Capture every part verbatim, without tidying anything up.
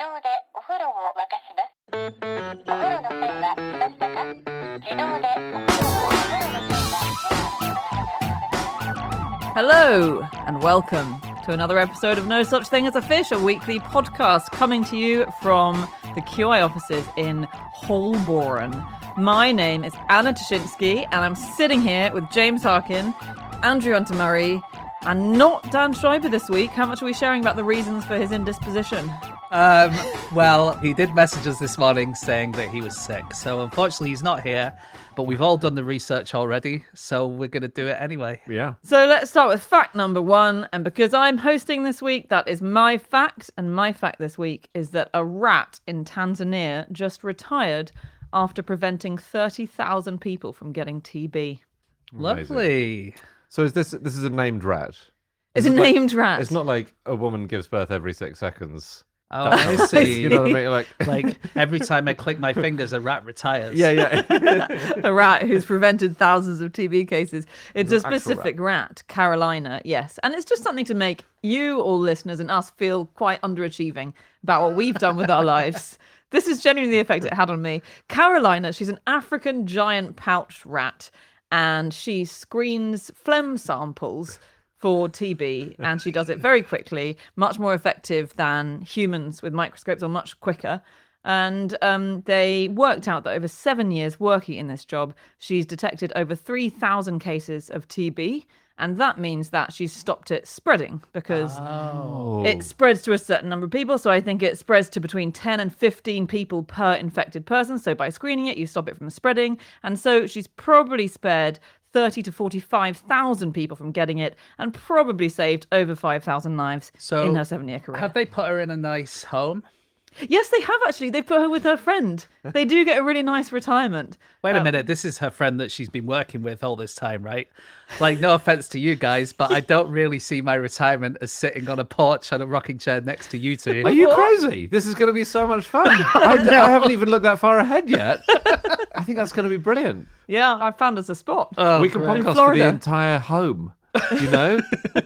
動でお風呂を沸かします。お風呂の線は来ましたか？自動でお風呂をお風呂の線は Hello and welcome to another episode of No Such Thing as a Fish, a weekly podcast coming to you from the Q I offices in Holborn. My name is Anna Toshinsky and I'm sitting here with James Harkin, Andrew Hunter-Murray, and not Dan Schreiber this week. How much are we sharing about the reasons for his indisposition? Um, well, he did message us this morning saying that he was sick. So unfortunately, he's not here. But we've all done the research already, so we're going to do it anyway. Yeah. So let's start with fact number one. And because I'm hosting this week, that is my fact. And my fact this week is that a rat in Tanzania just retired after preventing thirty thousand people from getting T B. Lovely. So is this this is a named rat? It's a It's like- named rat. It's not like a woman gives birth every six seconds. Oh, I see. You know what I mean? Like, Like every time I click my fingers, a rat retires. yeah, yeah. A rat who's prevented thousands of T B cases. It's a It's an actual specific rat, Carolina, yes. And it's just something to make you, all listeners, and us feel quite underachieving about what we've done with our lives. This is genuinely the effect it had on me. Carolina, she's an African giant pouched rat, and she screens phlegm samples for T B, and she does it very quickly, much more effective than humans with microscopes, or much quicker. And um, they worked out that over seven years working in this job, she's detected over three thousand cases of T B. And that means that she's stopped it spreading because Oh. it spreads to a certain number of people. So I think it spreads to between ten and fifteen people per infected person. So by screening it, you stop it from spreading. And so she's probably spared thirty to forty-five thousand people from getting it, and probably saved over five thousand lives So in her seven-year career. Have they put her in a nice home? Yes, they have actually. They put her with her friend. They do get a really nice retirement. Wait a Um, minute. This is her friend that she's been working with all this time, right? Like, no offense to you guys, but I don't really see my retirement as sitting on a porch on a rocking chair next to you two. Are you crazy? This is going to be so much fun. I, I haven't even looked that far ahead yet. I think that's going to be brilliant. Yeah, I found us a spot. Oh, we can great. podcast for the Florida. entire home. You know,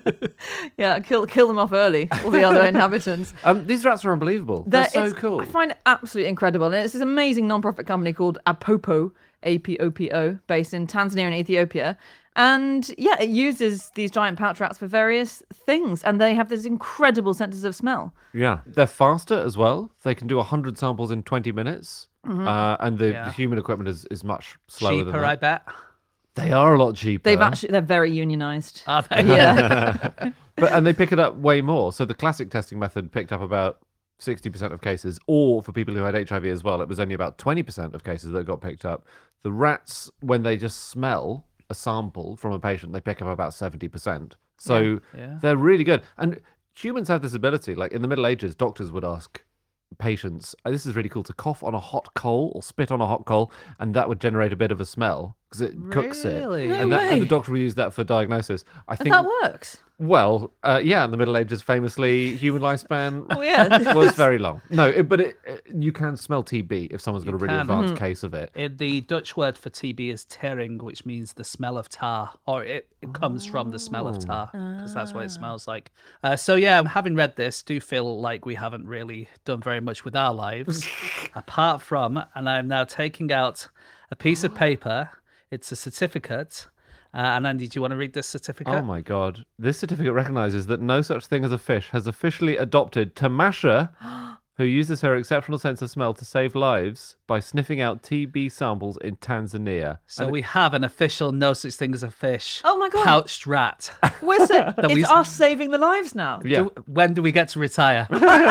Yeah, kill kill them off early, all the other inhabitants. um, these rats are unbelievable. They're That so is- cool. I find it absolutely incredible. And it's this amazing non-profit company called Apopo, A P O P O, based in Tanzania and Ethiopia. And yeah, it uses these giant pouch rats for various things. And they have this incredible senses of smell. Yeah, they're faster as well. They can do one hundred samples in twenty minutes. Uh, and the, Yeah. the human equipment is, is much slower than Cheaper, that. I bet. They are a lot cheaper. They've actually, they're very unionized. Are they? Yeah. But and they pick it up way more. So the classic testing method picked up about sixty percent of cases, or for people who had H I V as well, it was only about twenty percent of cases that got picked up. The rats, when they just smell a sample from a patient, they pick up about seventy percent. So Yeah. they're really good. And humans have this ability. Like in the Middle Ages, doctors would ask patients, "Oh, this is really cool, to cough on a hot coal or spit on a hot coal, and that would generate a bit of a smell because it cooks it. Really? No And, that, and way. the doctor would use that for diagnosis. I And think that works. well, uh, yeah, in the Middle Ages, famously, human lifespan Oh, yeah. was very long. No, it, but it, it, you can smell T B if someone's got You a really can. advanced Mhm. case of it. It, the Dutch word for T B is tering, which means the smell of tar, or it, it comes from the smell of tar, because that's what it smells like. Uh, so yeah, having read this, do feel like we haven't really done very much with our lives, apart from, and I'm now taking out a piece of paper. It's a certificate. Uh, and Andy, do you want to read this certificate? Oh my God. This certificate recognizes that No Such Thing as a Fish has officially adopted Tamasha, who uses her exceptional sense of smell to save lives by sniffing out T B samples in Tanzania. So And we have an official No Such Thing as a Fish Oh my God. pouched rat. We're sa- That we- it's us saving the lives now. Yeah. Do- when do we get to retire?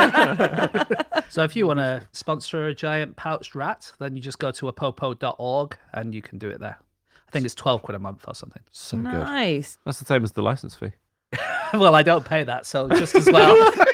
So if you want to sponsor a giant pouched rat, then you just go to apopo dot org and you can do it there. I think it's twelve quid a month or something. So good. Nice. That's the same as the license fee. Well, I don't pay that, so just as well.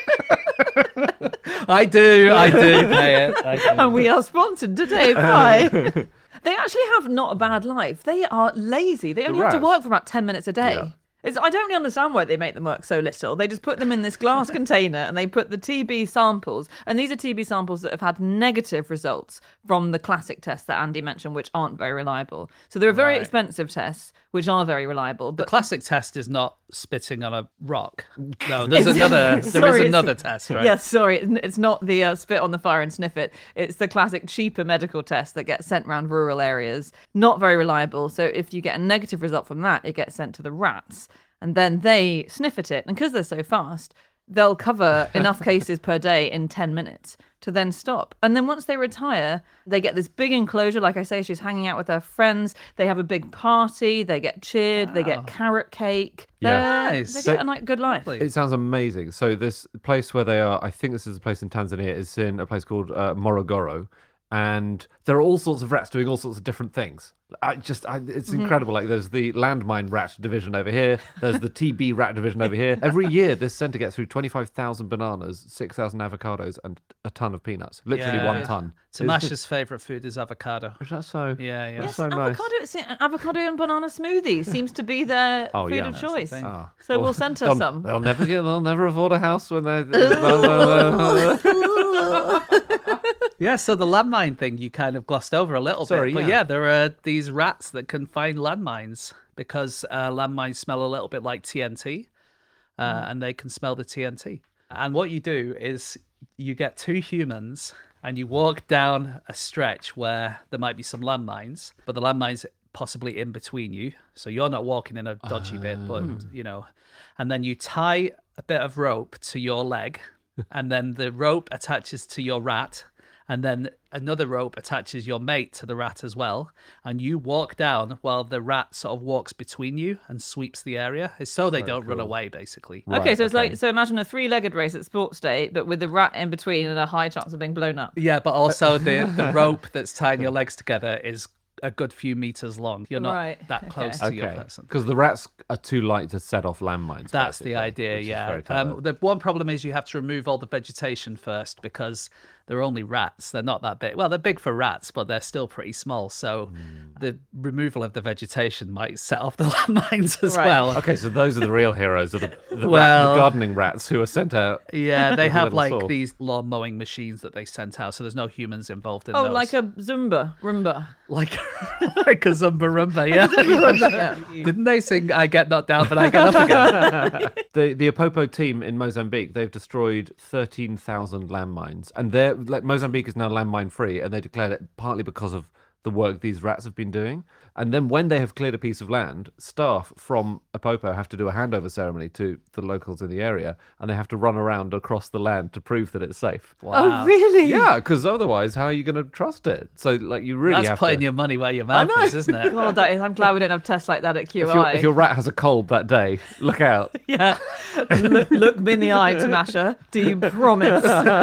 I do, I do pay it. I do. And we are sponsored today by. They actually have not a bad life. They are lazy. They only have to rats? work for about ten minutes a day. Yeah. It's, I don't really understand why they make them work so little. They just put them in this glass container and they put the T B samples. And these are T B samples that have had negative results from the classic tests that Andy mentioned, which aren't very reliable. So they're very Right. expensive tests, which are very reliable. The But classic test is not spitting on a rock. No, there's It's- another. There sorry, is it's- another test, right? Yes, sorry, it's it's not the uh, spit on the fire and sniff it. It's the classic cheaper medical test that gets sent around rural areas. Not very reliable. So if you get a negative result from that, it gets sent to the rats, and then they sniff at it. And because they're so fast, they'll cover enough cases per day in ten minutes to then stop. And then once they retire, they get this big enclosure. Like I say, she's hanging out with her friends. They have a big party. They get cheered. They Wow. get carrot cake. Yeah. They're- Nice. They get a like, good life. Lovely. It sounds amazing. So this place where they are, I think this is a place in Tanzania, is in a place called uh, Morogoro, and there are all sorts of rats doing all sorts of different things. I just, I, it's Mm-hmm. incredible. Like there's the landmine rat division over here. There's the T B rat division over here. Every year, this centre gets through twenty-five thousand bananas, six thousand avocados, and a ton of peanuts. Literally one Yeah. ton. Tamasha's favorite food is avocado. Is that so? Yeah, yeah. That's Yes, so nice. avocado, it's- avocado and banana smoothie seems to be their Oh, food yeah. of That's the choice. thing. Ah. So we'll send her they'll, some. They'll never get. They'll never afford a house when they. Yeah, so the landmine thing you kind of glossed over a little Sorry, bit. But yeah. yeah, there are these rats that can find landmines because uh, landmines smell a little bit like T N T uh, and they can smell the T N T. And what you do is you get two humans and you walk down a stretch where there might be some landmines, but the landmines possibly in between you. So you're not walking in a dodgy bit, but you know, and then you tie a bit of rope to your leg and then the rope attaches to your rat and then another rope attaches your mate to the rat as well, and you walk down while the rat sort of walks between you and sweeps the area. It's so they So don't run cool. away, basically. Right, Okay, so it's okay. like so imagine a three-legged race at Sports Day, but with the rat in between and a high chance of being blown up. Yeah, but also the the rope that's tying your legs together is a good few meters long. You're not Right, that okay. close to your Okay, person. because the rats are too light to set off landmines. That's the basically, idea, which is yeah. very clever. Um, the one problem is you have to remove all the vegetation first because they're only rats. They're not that big. Well, they're big for rats, but they're still pretty small. So Hmm. the removal of the vegetation might set off the landmines as Right. well. Okay, so those are the real heroes of the, the, rat- Well- the gardening rats who are sent out. Yeah, they With a have little like saw. these lawn mowing machines that they sent out, so there's no humans involved in Oh, those. like a Zumba, Roomba. like like a Zumba Rumba, yeah. Yeah. Didn't they sing "I Get Knocked Down but I Get Up Again"? the the Apopo team in Mozambique, they've destroyed thirteen thousand landmines, and they're like Mozambique is now landmine free, and they declared it partly because of the work these rats have been doing. And then when they have cleared a piece of land, staff from Apopo have to do a handover ceremony to the locals in the area, and they have to run around across the land to prove that it's safe. Oh, really? Yeah, because otherwise, how are you going to trust it? So, like, you really That's have putting to. your money where your mouth is, isn't it? Well, that is. I'm glad we don't have tests like that at Q I. If, your, if your rat has a cold that day, look out. Yeah. look, look me in the eye, Tamasha. Do you promise?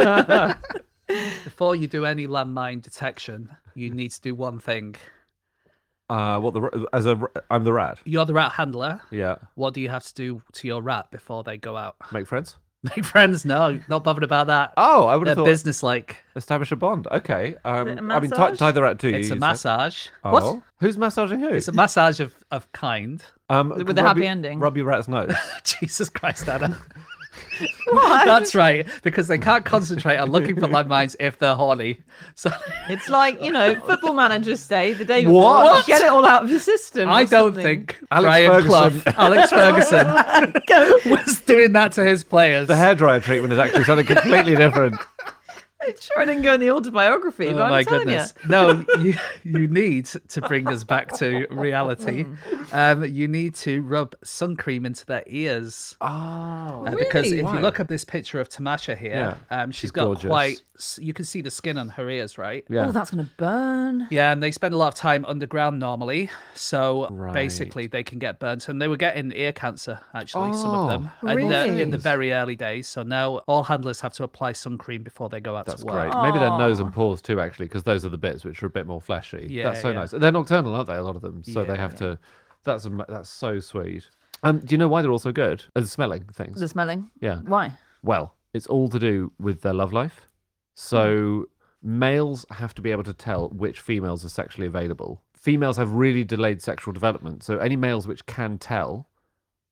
Before you do any landmine detection, you need to do one thing. Uh, what the ra- as a ra- I'm the rat. You're the rat handler. Yeah, What do you have to do to your rat before they go out? make friends. Make friends? No, not bothered about that. Oh, I would They're have thought business-like. establish a bond. Okay. Um, it a I mean, tie, massage? tie the rat to you. It's a you said. massage. Oh. What? Who's massaging who? It's a massage of, of kind. um, With a rub happy your- ending. Rub your rat's nose. Jesus Christ, Anna. What? That's right, because they can't concentrate on looking for landmines if they're horny. So It's like, you know, football managers say the day before, What? get it all out of your system. I or don't something. think Alex Brian Ferguson. Clough, Alex Ferguson, was doing that to his players. The hairdryer treatment is actually something completely different. I'm sure I didn't go in the autobiography, Oh but I'm my telling goodness! No, you you need to bring us back to reality. Um, you need to rub sun cream into their ears. Oh, Uh, because Really? if Why? you look at this picture of Tamasha here, um, she's she's got gorgeous. quite. s- You can see the skin on her ears, right? you. yeah. Oh, that's going to burn. Yeah, and they spend a lot of time underground normally, so Right. basically they can get burnt. And they were getting ear cancer, actually, some of them, Oh, and, uh, in the really? very early days. So now all handlers have to apply sun cream before they go out That's to work. great. Maybe their nose Aw. and paws too, actually, because those are the bits which are a bit more fleshy. Yeah, That's so yeah. nice. They're nocturnal, aren't they? A lot of them, so they Yeah, have to. That's am- that's so sweet. Um, do you know why they're also good at smelling things? The smelling. Yeah. Why? Well, it's all to do with their love life. So males have to be able to tell which females are sexually available. Females have really delayed sexual development, so any males which can tell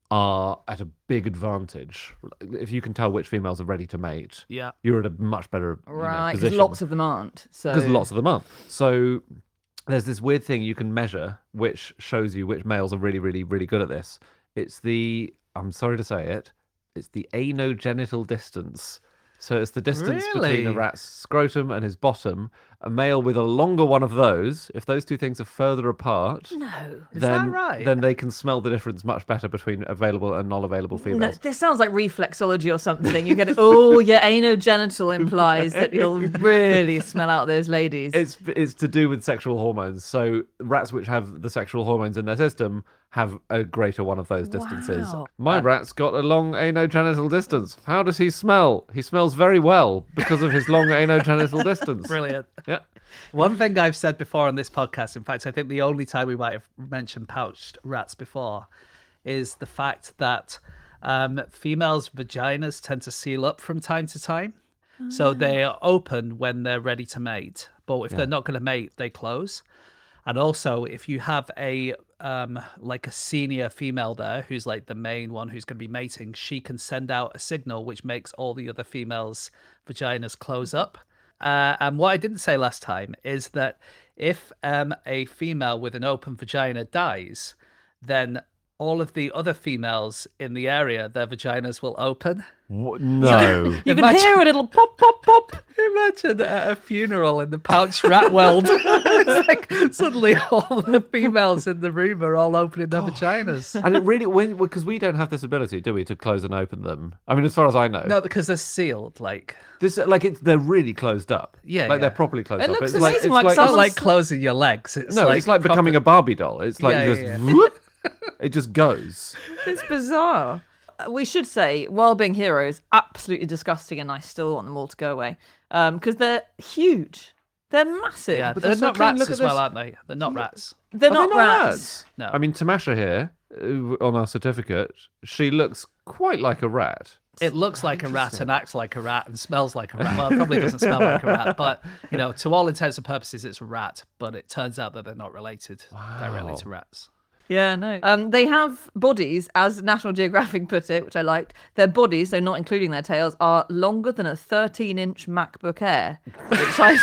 are at a big advantage. If you can tell which females are ready to mate, Yeah. you're at a much better you know, Right, because position. lots of them aren't. So Because lots of them aren't. So there's this weird thing you can measure, which shows you which males are really, really, really good at this. It's the, I'm sorry to say it, it's the anogenital distance. So it's the distance between a Really? rat's scrotum and his bottom. A male with a longer one of those, if those two things are further apart, no. Is then, that right? then they can smell the difference much better between available and non-available No, females. this sounds like reflexology or something. You get, oh, yeah, anogenital implies that you'll really smell out those ladies. It's it's to do with sexual hormones. So rats which have the sexual hormones in their system have a greater one of those distances. Wow. My Uh, rat's got a long anogenital distance. How does he smell? He smells very well because of his long anogenital distance. Brilliant. Yeah. One thing I've said before on this podcast, in fact, I think the only time we might have mentioned pouched rats before, is the fact that um, females' vaginas tend to seal up from time to time. So they are open when they're ready to mate. But if Yeah. they're not going to mate, they close. And also, if you have a um like a senior female there who's like the main one who's going to be mating, she can send out a signal which makes all the other females' vaginas close up. Uh, and what I didn't say last time is that if um a female with an open vagina dies, then all of the other females in the area, their vaginas will open. What? No. You can Imagine- hear a little pop, pop, pop. Imagine at a funeral in the pouch rat world. It's like suddenly all the females in the room are all opening their vaginas. And it really, when because we don't have this ability, do we, to close and open them? I mean, as far as I know, No, because they're sealed. Like, this like it's they're really closed up. Yeah, like they're yeah. properly closed It up. looks it's like, amazing, it's like it's not someone's- like closing your legs. It's no, like it's like proper- becoming a Barbie doll. It's like Yeah, just yeah, whoop, it just goes. It's bizarre. Uh, We should say, while being heroes, absolutely disgusting, and I still want them all to go away. Um, because they're huge. They're massive. Yeah, but they're they're so not clean, rats look at as well, this. aren't they? They're not rats. They're Are not they rats. No. I mean, Tamasha here uh, on our certificate, she looks quite like a rat. It looks like a rat and acts like a rat and smells like a rat. Well, it probably doesn't smell like a rat, but you know, to all intents and purposes, it's a rat. But it turns out that they're not related directly Wow. to rats. Yeah, no. Um, they have bodies, as National Geographic put it, which I liked. Their bodies, though not including their tails, are longer than a thirteen-inch MacBook Air. Which I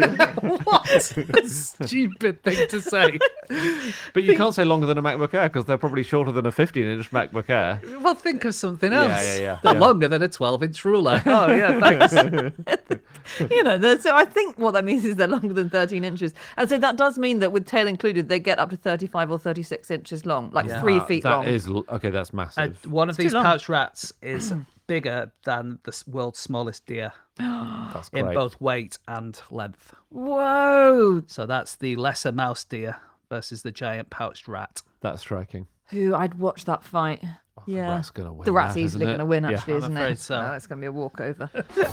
What a stupid thing to say. But you can't say longer than a MacBook Air because they're probably shorter than a fifteen-inch MacBook Air. Well, think of something Yeah, else. yeah, yeah, They're yeah. longer than a twelve-inch ruler. Oh yeah, thanks. you know, they're- so I think what that means is they're longer than thirteen inches. And so that does mean that with tail included, they get up to thirty-five or thirty-six inches long, like Yeah. three Ah, feet that long. is l- okay. That's Uh, massive. one of too these long. pouch rats is bigger than the s- world's smallest deer That's in great. both weight and length. Whoa! So that's the lesser mouse deer versus the giant pouched rat. That's striking. Who I'd watch that fight. Oh, the Yeah. rat's gonna win. The rat's that, easily isn't going to it? win, Yeah. actually, I'm isn't afraid it? so. No, it's going to be a walkover.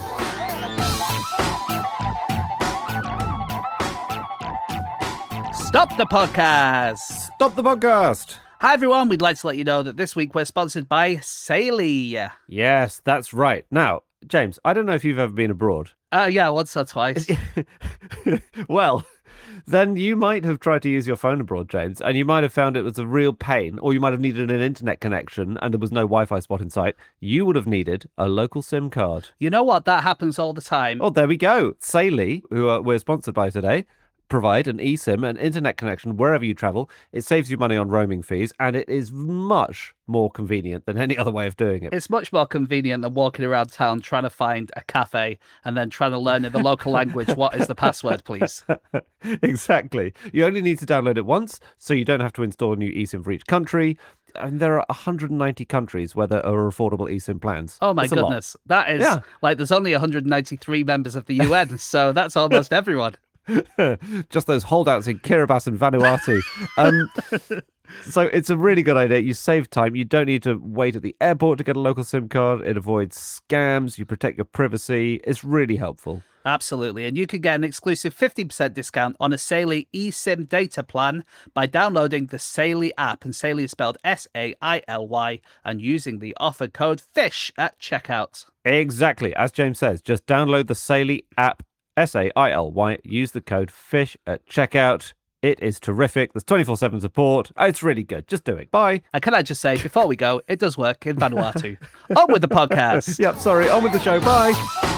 Stop the podcast! Stop the podcast. Hi everyone, we'd like to let you know that this week we're sponsored by Saily. Yes, that's right. Now, James, I don't know if you've ever been abroad. Uh, yeah, once or twice. Well, then you might have tried to use your phone abroad, James, and you might have found it was a real pain, or you might have needed an internet connection and there was no Wi-Fi spot in sight. You would have needed a local SIM card. You know what? That happens all the time. Oh, there we go. Saily, who uh, we're sponsored by today, provide an eSIM, an internet connection wherever you travel. It saves you money on roaming fees, and it is much more convenient than any other way of doing it. It's much more convenient than walking around town trying to find a cafe and then trying to learn in the local language what is the password, please. Exactly. You only need to download it once, so you don't have to install a new eSIM for each country. And there are one hundred ninety countries where there are affordable eSIM plans. Oh my It's a lot. goodness. That is Yeah. like there's only one hundred ninety-three members of the U N, so that's almost everyone. Just those holdouts in Kiribati and Vanuatu. Um, so it's a really good idea. You save time. You don't need to wait at the airport to get a local SIM card. It avoids scams. You protect your privacy. It's really helpful. Absolutely. And you can get an exclusive fifty percent discount on a Saily eSIM data plan by downloading the Saily app. And Saily is spelled S A I L Y and using the offer code FISH at checkout. Exactly. As James says, just download the Saily app, S A I L Y, use the code FISH at checkout. It is terrific. There's twenty-four seven support. It's really good. Just do it. Bye. And can I just say, before we go, it does work in Vanuatu. On with the podcast. Yep, sorry. On with the show. Bye.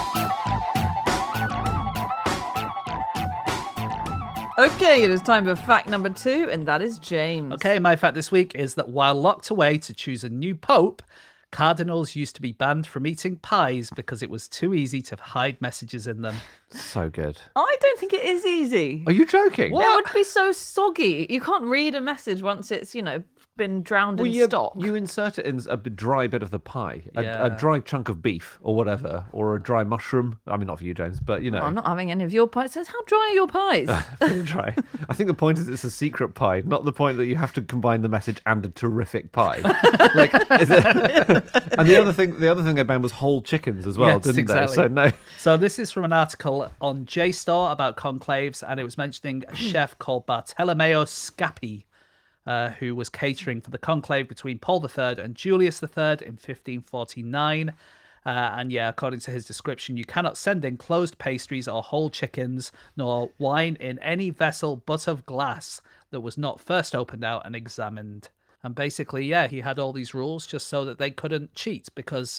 Okay, it is time for fact number two, and that is James. Okay, my fact this week is that while locked away to choose a new pope, cardinals used to be banned from eating pies because it was too easy to hide messages in them. So good. I don't think it is easy. Are you joking? It would be so soggy. You can't read a message once it's, you know, been drowned Well, in you, stock. you insert it in a b- dry bit of the pie, a, Yeah. a dry chunk of beef or whatever, or a dry mushroom. I mean, not for you, James, but you know. Oh, I'm not having any of your pies. It says, how dry are your pies? Dry. I think the point is it's a secret pie, not the point that you have to combine the message and a terrific pie. Like, is it... and the other thing, the other thing they banned was whole chickens as well, Yes, didn't exactly. they? So no. So this is from an article on JSTOR about conclaves, and it was mentioning a chef called Bartolomeo Scappi, uh, who was catering for the conclave between Paul the Third and Julius the Third in fifteen forty-nine. Uh, and yeah, according to his description, you cannot send in closed pastries or whole chickens, nor wine in any vessel but of glass that was not first opened out and examined. And basically, yeah, he had all these rules just so that they couldn't cheat, because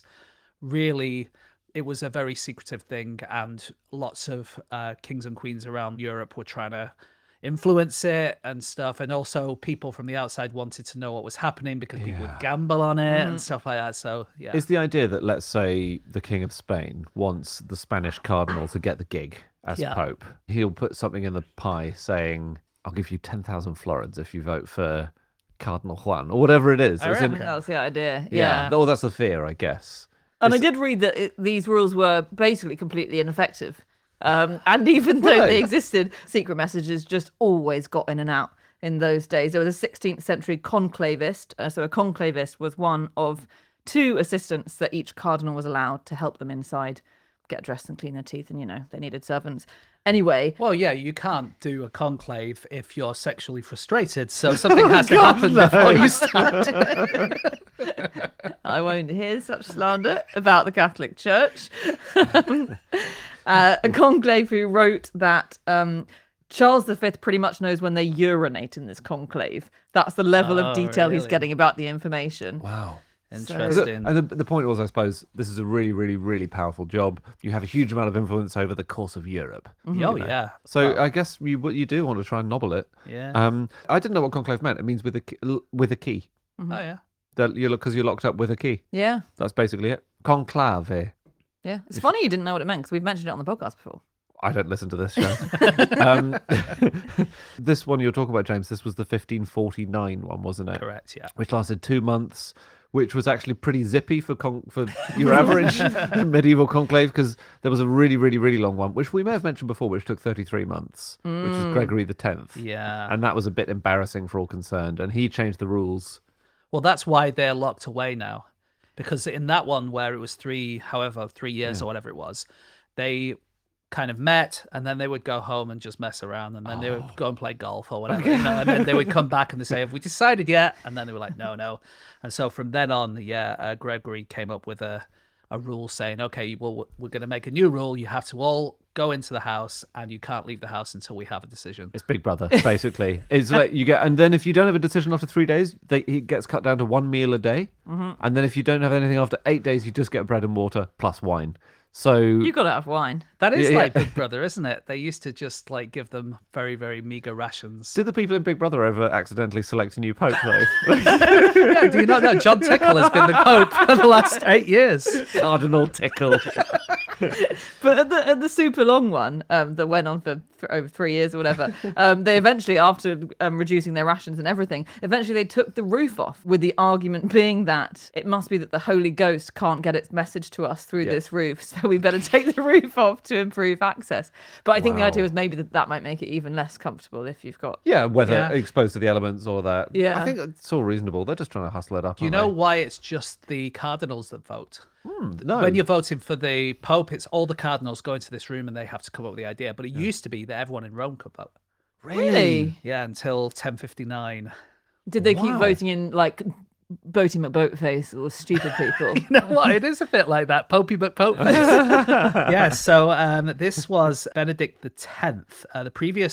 really it was a very secretive thing, and lots of uh, kings and queens around Europe were trying to influence it and stuff, and also people from the outside wanted to know what was happening because people would Yeah. gamble on it Mhm. and stuff like that. So yeah, Is the idea that, let's say, the King of Spain wants the Spanish cardinal to get the gig as Yeah. Pope? He'll put something in the pie saying, "I'll give you ten thousand florins if you vote for Cardinal Juan," or whatever it is. I As I in- think that was the idea. yeah. Yeah. Oh, that's the fear, I guess. And I It's- did read that it, these rules were basically completely ineffective. Um, and even though Really? they existed, secret messages just always got in and out in those days. There was a sixteenth century conclavist. Uh, so a conclavist was one of two assistants that each cardinal was allowed to help them inside, get dressed and clean their teeth. And, you know, they needed servants. Anyway, well, yeah, you can't do a conclave if you're sexually frustrated. So something has to God, happen no. before you start. I won't hear such slander about the Catholic Church. uh, a conclave who wrote that um, Charles the Fifth pretty much knows when they urinate in this conclave. That's the level Oh, of detail he's really? getting about the information. Wow. Interesting. And the, the point was, I suppose, this is a really, really, really powerful job. You have a huge amount of influence over the course of Europe. Oh you know. yeah, So Well, I guess you what you do want to try and nobble it. yeah. Um, I didn't know what conclave meant. It means with a key, with a key. oh yeah. That you look because you're locked up with a key. Yeah, That's basically it. Conclave. yeah. It's funny you didn't know what it meant because we've mentioned it on the podcast before. I don't listen to this show. um, this one you're talking about, James. This was the fifteen forty-nine one, wasn't it? Correct. Yeah. Which lasted two months, which was actually pretty zippy for con- for your average medieval conclave, because there was a really, really, really long one, which we may have mentioned before, which took thirty-three months, which was Mm. Gregory the Tenth, Yeah. and that was a bit embarrassing for all concerned. And he changed the rules. Well, that's why they're locked away now, because in that one where it was three, however, three years or whatever it was, they kind of met and then they would go home and just mess around, and then they would go and play golf or whatever, you know, and then they would come back and they say, "Have we decided yet?" And then they were like, "No, no." And so from then on, yeah, uh, Gregory came up with a a rule saying, "Okay, well, we're going to make a new rule. You have to all go into the house, and you can't leave the house until we have a decision." It's Big Brother, basically. It's like you get, and then if you don't have a decision after three days, they, it gets cut down to one meal a day. Mhm. And then if you don't have anything after eight days, you just get bread and water plus wine. So You got to have wine. That is Yeah, like yeah. Big Brother, isn't it? They used to just like give them very, very meager rations. did the people in Big Brother ever accidentally select a new pope though? Yeah, do you not know John Tickle has been the Pope for the last eight years? Cardinal Tickle. But at the, at the super long one um, that went on for, for over three years or whatever, um, they eventually, after um, reducing their rations and everything, eventually they took the roof off, with the argument being that it must be that the Holy Ghost can't get its message to us through Yeah. this roof, so we better take the roof off to improve access. But I think the idea Wow. was maybe that that might make it even less comfortable if you've got. Yeah, whether Yeah. exposed to the elements or that. Yeah. I think it's all reasonable. They're just trying to hustle it up. Do you aren't know they? why it's just the cardinals that vote? Hmm, no. When you're voting for the Pope, it's all the cardinals go into this room and they have to come up with the idea. But it used to be that everyone in Rome could vote. Really? Yeah, until ten fifty-nine. Did they keep Wow. voting in like Boaty McBoatface or stupid people? You know what? It is a bit like that, Popey but Pope. Yeah, so um, this was Benedict the Tenth. Uh, the previous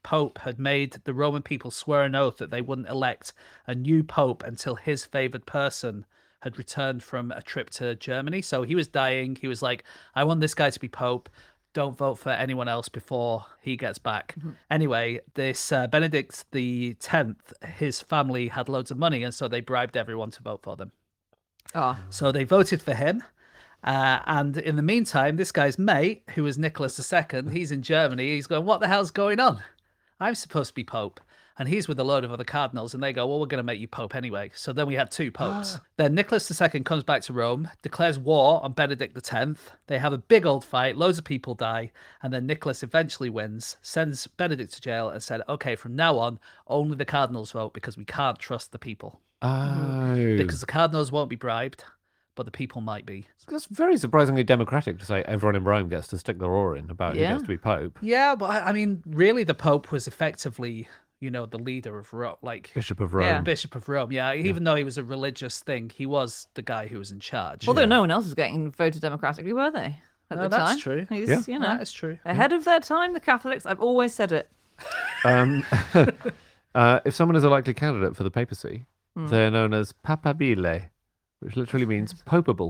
Pope had made the Roman people swear an oath that they wouldn't elect a new Pope until his favored person had returned from a trip to Germany. So he was dying. He was like, I want this guy to be Pope. Don't vote for anyone else before he gets back. Mm-hmm. Anyway, this uh, Benedict the tenth, his family had loads of money, and so they bribed everyone to vote for them. Oh, So they voted for him. Uh, and in the meantime, this guy's mate, who was Nicholas the Second, he's in Germany. He's going, what the hell's going on? I'm supposed to be Pope. And he's with a load of other cardinals, and they go, well, we're going to make you Pope anyway. So then we had two popes. Then Nicholas the Second comes back to Rome, declares war on Benedict the tenth. They have a big old fight, loads of people die, and then Nicholas eventually wins, sends Benedict to jail, and said, okay, from now on, only the cardinals vote because we can't trust the people. Oh, Because the cardinals won't be bribed, but the people might be. that's very surprisingly democratic to say everyone in Rome gets to stick their oar in about Yeah. who gets to be Pope. Yeah, but I I mean, really, the Pope was effectively, you know, the leader of Rome, like Bishop of Rome. Yeah. Bishop of Rome. Yeah, even though he was a religious thing, he was the guy who was in charge. although no one else was getting voted democratically, were they? At No, the that's time? true. He's, Yeah. you know, That is true. ahead of their time. The Catholics. I've always said it. Um, uh, if someone is a likely candidate for the papacy, Hmm. they're known as papabile, which literally means popeable.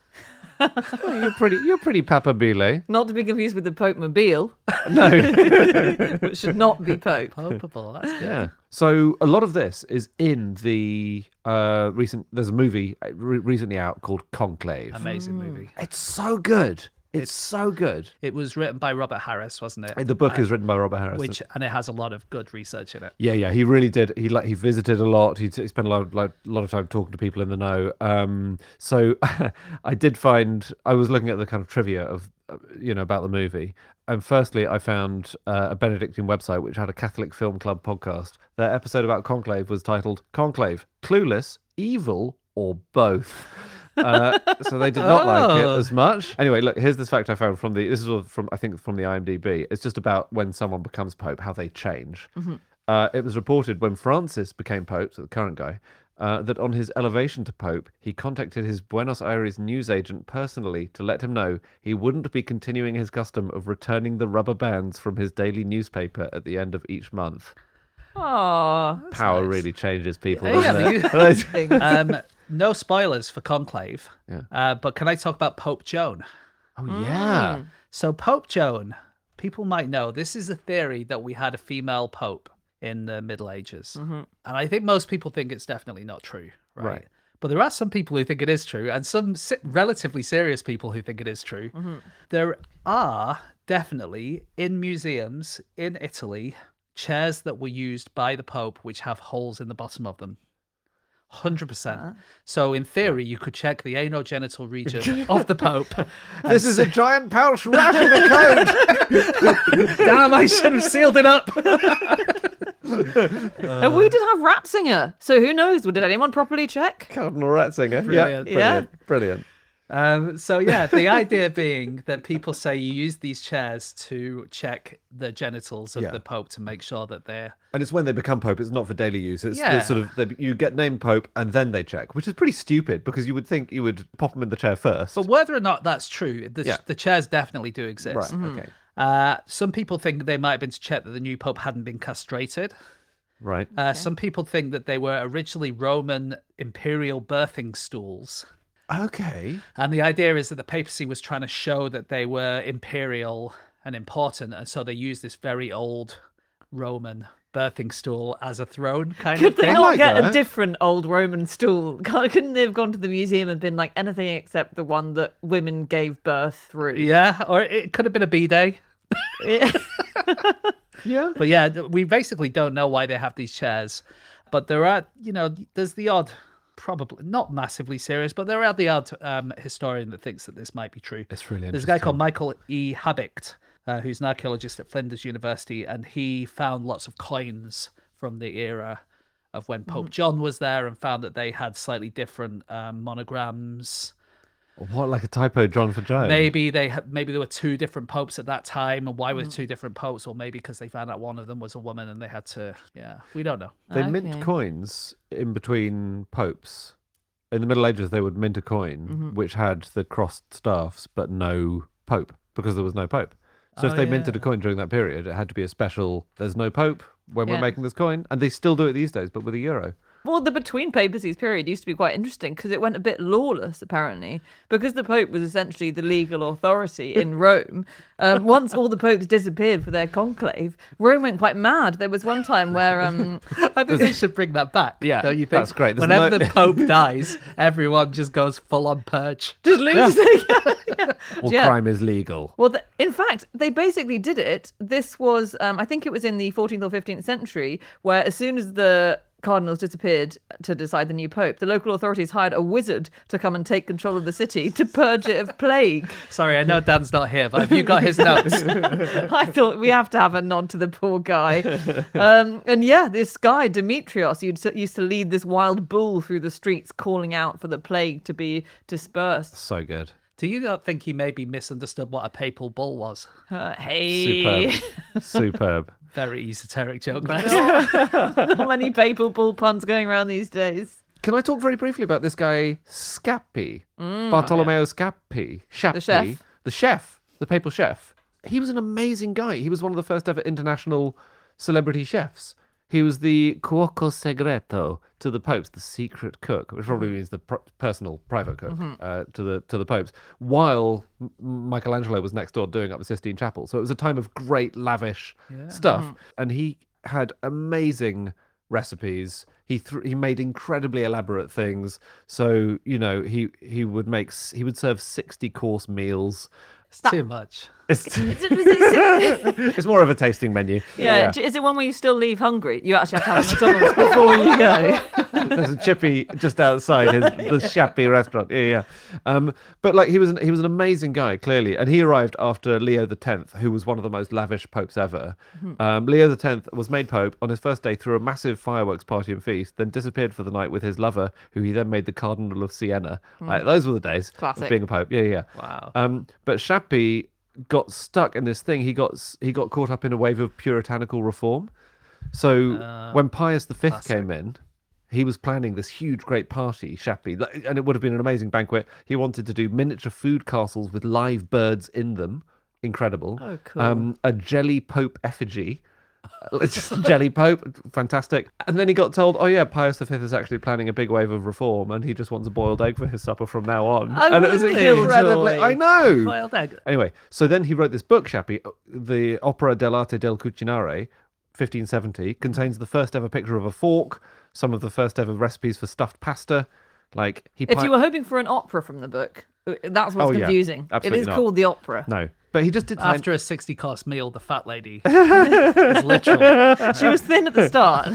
Well, you're pretty, you're pretty papabile. Not to be confused with the Pope Mobile, No. which should not be Pope. Popeable. That's good. Yeah. So a lot of this is in the uh, recent. There's a movie uh, re- recently out called Conclave. Amazing Mm. movie. It's so good. It's, so good. It was written by Robert Harris, wasn't it? The book Uh, is written by Robert Harris. which and it has a lot of good research in it. Yeah, yeah, he really did. He like he visited a lot. He, t- he spent a lot, of, like a lot of time talking to people in the know. Um, so I did find I was looking at the kind of trivia of uh, you know about the movie, and firstly I found uh, a Benedictine website which had a Catholic Film Club podcast. Their episode about Conclave was titled "Conclave: Clueless, Evil, or Both." Uh, so they did not like it Oh. as much. Anyway, look, here's this fact I found from the. This is all from I think from the IMDb. It's just about when someone becomes pope, how they change. Mhm. Uh, it was reported when Francis became pope, so the current guy, uh, that on his elevation to pope, he contacted his Buenos Aires newsagent personally to let him know he wouldn't be continuing his custom of returning the rubber bands from his daily newspaper at the end of each month. Oh, Power nice. really changes people, Yeah, doesn't but it? Um, no spoilers for Conclave. Yeah. Uh, but can I talk about Pope Joan? Oh yeah. Mm. So Pope Joan, people might know this is a theory that we had a female pope in the Middle Ages, Mhm. and I think most people think it's definitely not true, right? Right. But there are some people who think it is true, and some si- relatively serious people who think it is true. Mhm. There are definitely in museums in Italy chairs that were used by the Pope which have holes in the bottom of them. one hundred percent. Uh, So in theory, you could check the anogenital region of the Pope. This is a giant pouch wrapped in a coat. Damn, I should have sealed it up. and we did have Ratzinger, so who knows? Did anyone properly check? Cardinal Ratzinger. Brilliant. Yeah, Yeah. brilliant. Brilliant. Um, so yeah, the idea being that people say you use these chairs to check the genitals of Yeah. the Pope to make sure that they're And it's when they become pope. It's not for daily use. It's, Yeah. it's sort of they, you get named pope and then they check, which is pretty stupid because you would think you would pop them in the chair first. But whether or not that's true, the, Yeah. the chairs definitely do exist. right. Mhm. Okay. Uh, some people think they might have been to check that the new Pope hadn't been castrated. Right. Uh, Some people think that they were originally Roman imperial birthing stools. Okay. And the idea is that the papacy was trying to show that they were imperial and important. And so they used this very old Roman birthing stool as a throne kind Could of they thing. not like get a that. different old Roman stool? Can't- Couldn't they have gone to the museum and been like anything except the one that women gave birth through? Yeah, or it could have been a B-day. Yeah. Yeah. But yeah, th- we basically don't know why they have these chairs. But there are, you know, there's the odd, probably not massively serious, but there are the odd um, historian that thinks that this might be true. It's really There's a guy interesting. called Michael E. Habicht, uh, who's an archaeologist at Flinders University, and he found lots of coins from the era of when Pope John was there and found that they had slightly different um, monograms. What, like a typo John for Joan? Maybe they had, maybe there were two different popes at that time, and why were there two different popes? Or maybe because they found out one of them was a woman and they had to. Yeah, we don't know. They Okay. mint coins in between popes. In the Middle Ages, they would mint a coin Mhm. which had the crossed staffs but no pope because there was no pope. So Oh, if they minted a yeah. coin during that period, it had to be a special. There's no pope when Yeah. we're making this coin, and they still do it these days, but with a euro. Well, the between papacies period used to be quite interesting because it went a bit lawless, apparently, because the Pope was essentially the legal authority in Rome. Um, once all the popes disappeared for their conclave, Rome went quite mad. There was one time where um, I think they should bring that back. Yeah, don't you think? that's great. There's Whenever no- the Pope dies, everyone just goes full on purge. just lose. Yeah. Or Yeah. crime is legal. Well, th in fact, they basically did it. This was, um, I think it was in the fourteenth or fifteenth century, where as soon as the cardinals disappeared to decide the new pope, the local authorities hired a wizard to come and take control of the city to purge it of plague. Sorry, I know Dan's not here, but have you got his notes? I thought we have to have a nod to the poor guy. Um, and yeah, this guy, Demetrios, used to, used to lead this wild bull through the streets calling out for the plague to be dispersed. So good. Do you not think he maybe misunderstood what a papal bull was? Uh, hey. Superb. Superb. Very esoteric joke. Not many papal bull puns going around these days. Can I talk very briefly about this guy, Scappi? Mm. Bartolomeo Scappi. Shappi, chef. The chef, the papal chef. He was an amazing guy. He was one of the first ever international celebrity chefs. He was the cuoco segreto to the popes, the secret cook, which probably means the pr- personal private cook uh, to the to the popes, while M- Michelangelo was next door doing up the Sistine Chapel. So it was a time of great lavish stuff, and he had amazing recipes. He th- he made incredibly elaborate things. So you know he he would make s- he would serve sixty course meals. It's too much. It's, Is it- is it- it's more of a tasting menu. Yeah, j- is it one where you still leave hungry? You actually have to have McDonald's before you go. There's a chippy just outside his the Shappy restaurant. Yeah, yeah. Um, but like he was an, he was an amazing guy, clearly, and he arrived after Leo the Tenth, who was one of the most lavish popes ever. Um, Leo the Tenth was made pope on his first day through a massive fireworks party and feast, then disappeared for the night with his lover, who he then made the Cardinal of Siena. Like, those were the days Classic. of being a pope. Yeah, yeah. Wow. Um, but Shappy got stuck in this thing. He got s- he got caught up in a wave of puritanical reform. So Uh, when Pius the Fifth classic. came in, he was planning this huge, great party, Shappy, like- and it would have been an amazing banquet. He wanted to do miniature food castles with live birds in them. Incredible. Oh, cool. Um, a jelly pope effigy. Uh, It's just jelly pope, fantastic. And then he got told, "Oh yeah, Pius the Fifth is actually planning a big wave of reform, and he just wants a boiled egg for his supper from now on." Oh, and it was really? incredibly, Joy. I know. Boiled egg. Anyway, so then he wrote this book, Shappy, the Opera dell'arte del cucinare, fifteen seventy, contains the first ever picture of a fork, some of the first ever recipes for stuffed pasta. Like he, If pi- you were hoping for an opera from the book, that's what's Oh, yeah. confusing. It Absolutely is not. called the opera. no, but he just did find- After a sixty course meal, the fat lady is literal. She was thin at the start.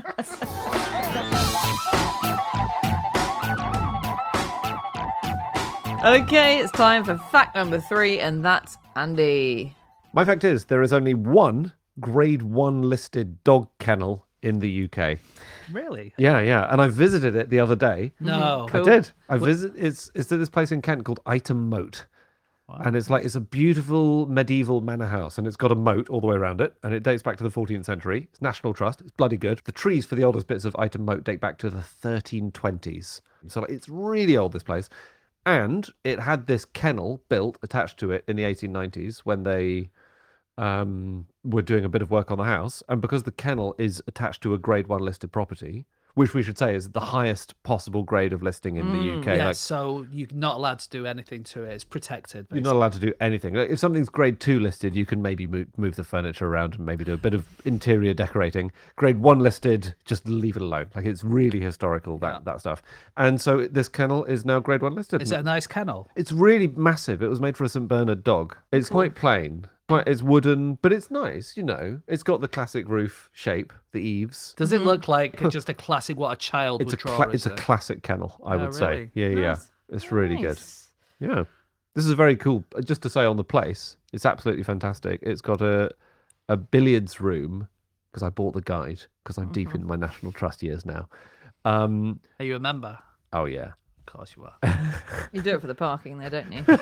Okay, it's time for fact number three, and that's Andy. My fact is there is only one grade one listed dog kennel in the U K. Really? Yeah, yeah, and I visited it the other day. No. Cool. I did. I visit. It's it's at this place in Kent called Ightham Moat. And it's like it's a beautiful medieval manor house, and it's got a moat all the way around it, and it dates back to the fourteenth century. It's National Trust. It's bloody good. The trees for the oldest bits of Ightham Moat date back to the thirteen twenties. So like, it's really old, this place. And it had this kennel built attached to it in the eighteen nineties when they um, were doing a bit of work on the house. And because the kennel is attached to a grade one listed property, which we should say is the highest possible grade of listing in the U K. Yeah, Like, so you're not allowed to do anything to it. It's protected. you're not allowed to do anything. Like, if something's grade two listed, you can maybe move, move the furniture around and maybe do a bit of interior decorating. Grade one listed, just leave it alone. Like it's really historical, that, Yeah. that stuff. And so this kennel is now grade one listed. Is it a nice kennel? It's really massive. It was made for a Saint Bernard dog. It's quite plain. Quite, it's wooden, but it's nice, you know. It's got the classic roof shape, the eaves. Does it look like just a classic what a child It's a would draw? cla- is it's a it? classic kennel, I Oh, would say. really? Yeah, yeah, Nice. it's really good. Nice. Yeah. This is very cool. uh, Just to say on the place, it's absolutely fantastic. It's got a a billiards room because I bought the guide because I'm deep in my National Trust years now. Um, Are you a member? oh yeah. Of course you are. You do it for the parking there, don't you?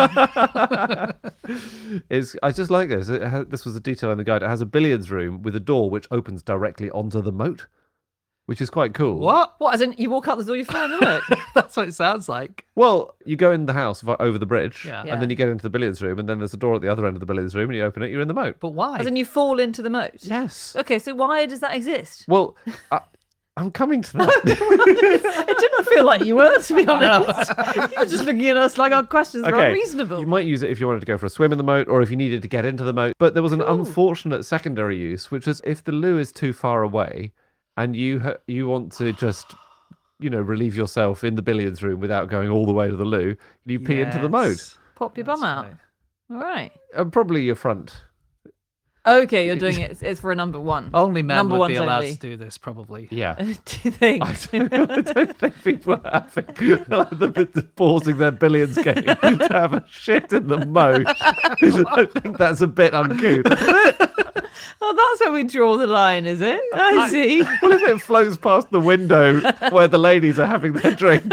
It's I just like this. It has, this was a detail in the guide. It has a billiards room with a door which opens directly onto the moat. which is quite cool. What? What? As in, you walk out the door, you fly in the moat. That's what it sounds like. Well, you go in the house vo- over the bridge, Yeah. Yeah. and then you get into the billiards room, and then there's a door at the other end of the billiards room, and you open it, you're in the moat. But why? As in, you fall into the moat. Yes. Okay, so why does that exist? Well, I, I'm coming to that. It didn't feel like you were, to be honest. You were just looking at us like our questions were Okay, unreasonable. You might use it if you wanted to go for a swim in the moat, or if you needed to get into the moat. But there was an Cool. unfortunate secondary use, which was if the loo is too far away, and you ha- you want to just, you know, relieve yourself in the billiards room without going all the way to the loo, you pee into the moat. Yes, Pop your bum that's out. right. All right. And probably your front. Okay, you're doing it. It's, it's for a number one. Only men Number would be ones allowed only. to do this, probably. Yeah. Do you think? I don't, I don't think people are having the, pausing their billiards game to have a shit in the moat. I think that's a bit uncouth. Oh, that's where we draw the line, is it? I see. Well, if it flows past the window where the ladies are having their drinks.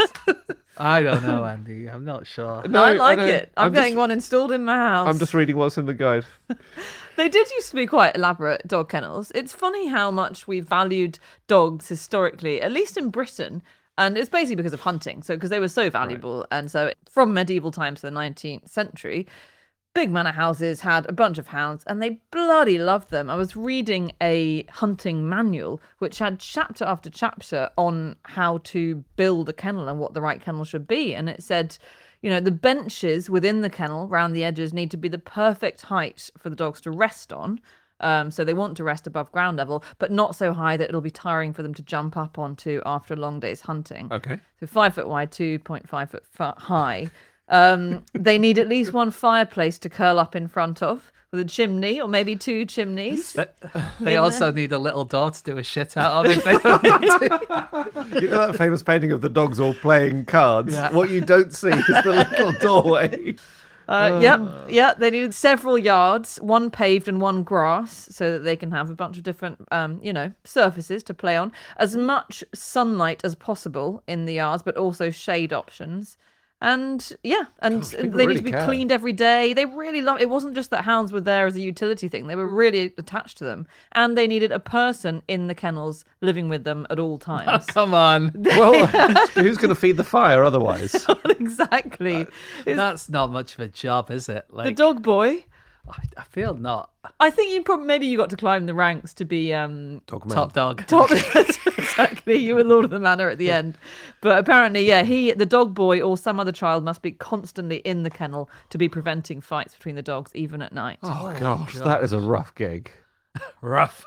I don't know, Andy. I'm not sure. No, I I like don't- it. I'm, I'm getting just- one installed in my house. I'm just reading what's in the guide. They did used to be quite elaborate dog kennels. It's funny how much we valued dogs historically, at least in Britain. And it's basically because of hunting. So, because they were so valuable. And so, from medieval times to the nineteenth century, big manor houses had a bunch of hounds and they bloody loved them. I was reading a hunting manual which had chapter after chapter on how to build a kennel and what the right kennel should be. And it said, you know, the benches within the kennel around the edges need to be the perfect height for the dogs to rest on. Um, so they want to rest above ground level, but not so high that it'll be tiring for them to jump up onto after a long day's hunting. Okay. So five foot wide, two point five foot fa- high. Um, they need at least one fireplace to curl up in front of, with a chimney or maybe two chimneys. They, they Yeah. also need a little door to do a shit out of if they don't need to. You know that famous painting of the dogs all playing cards? Yeah. What you don't see is the little doorway. Uh, yep, yeah. They need several yards, one paved and one grass, so that they can have a bunch of different, um, you know, surfaces to play on. As much sunlight as possible in the yards, but also shade options. And yeah, and Gosh, people they need really to be care. cleaned every day. They really love. It wasn't just that hounds were there as a utility thing; they were really attached to them, and they needed a person in the kennels living with them at all Oh, times. come on. Well, who's going to feed the fire otherwise? Exactly. It's That's not much of a job, is it? the Like, dog boy. I, I feel not. I think you probably maybe you got to climb the ranks to be um Dog Top dog. top. Exactly, you were Lord of the Manor at the end. But apparently, yeah, he, the dog boy, or some other child must be constantly in the kennel to be preventing fights between the dogs, even at night. Oh, gosh, that is a rough gig. Rough.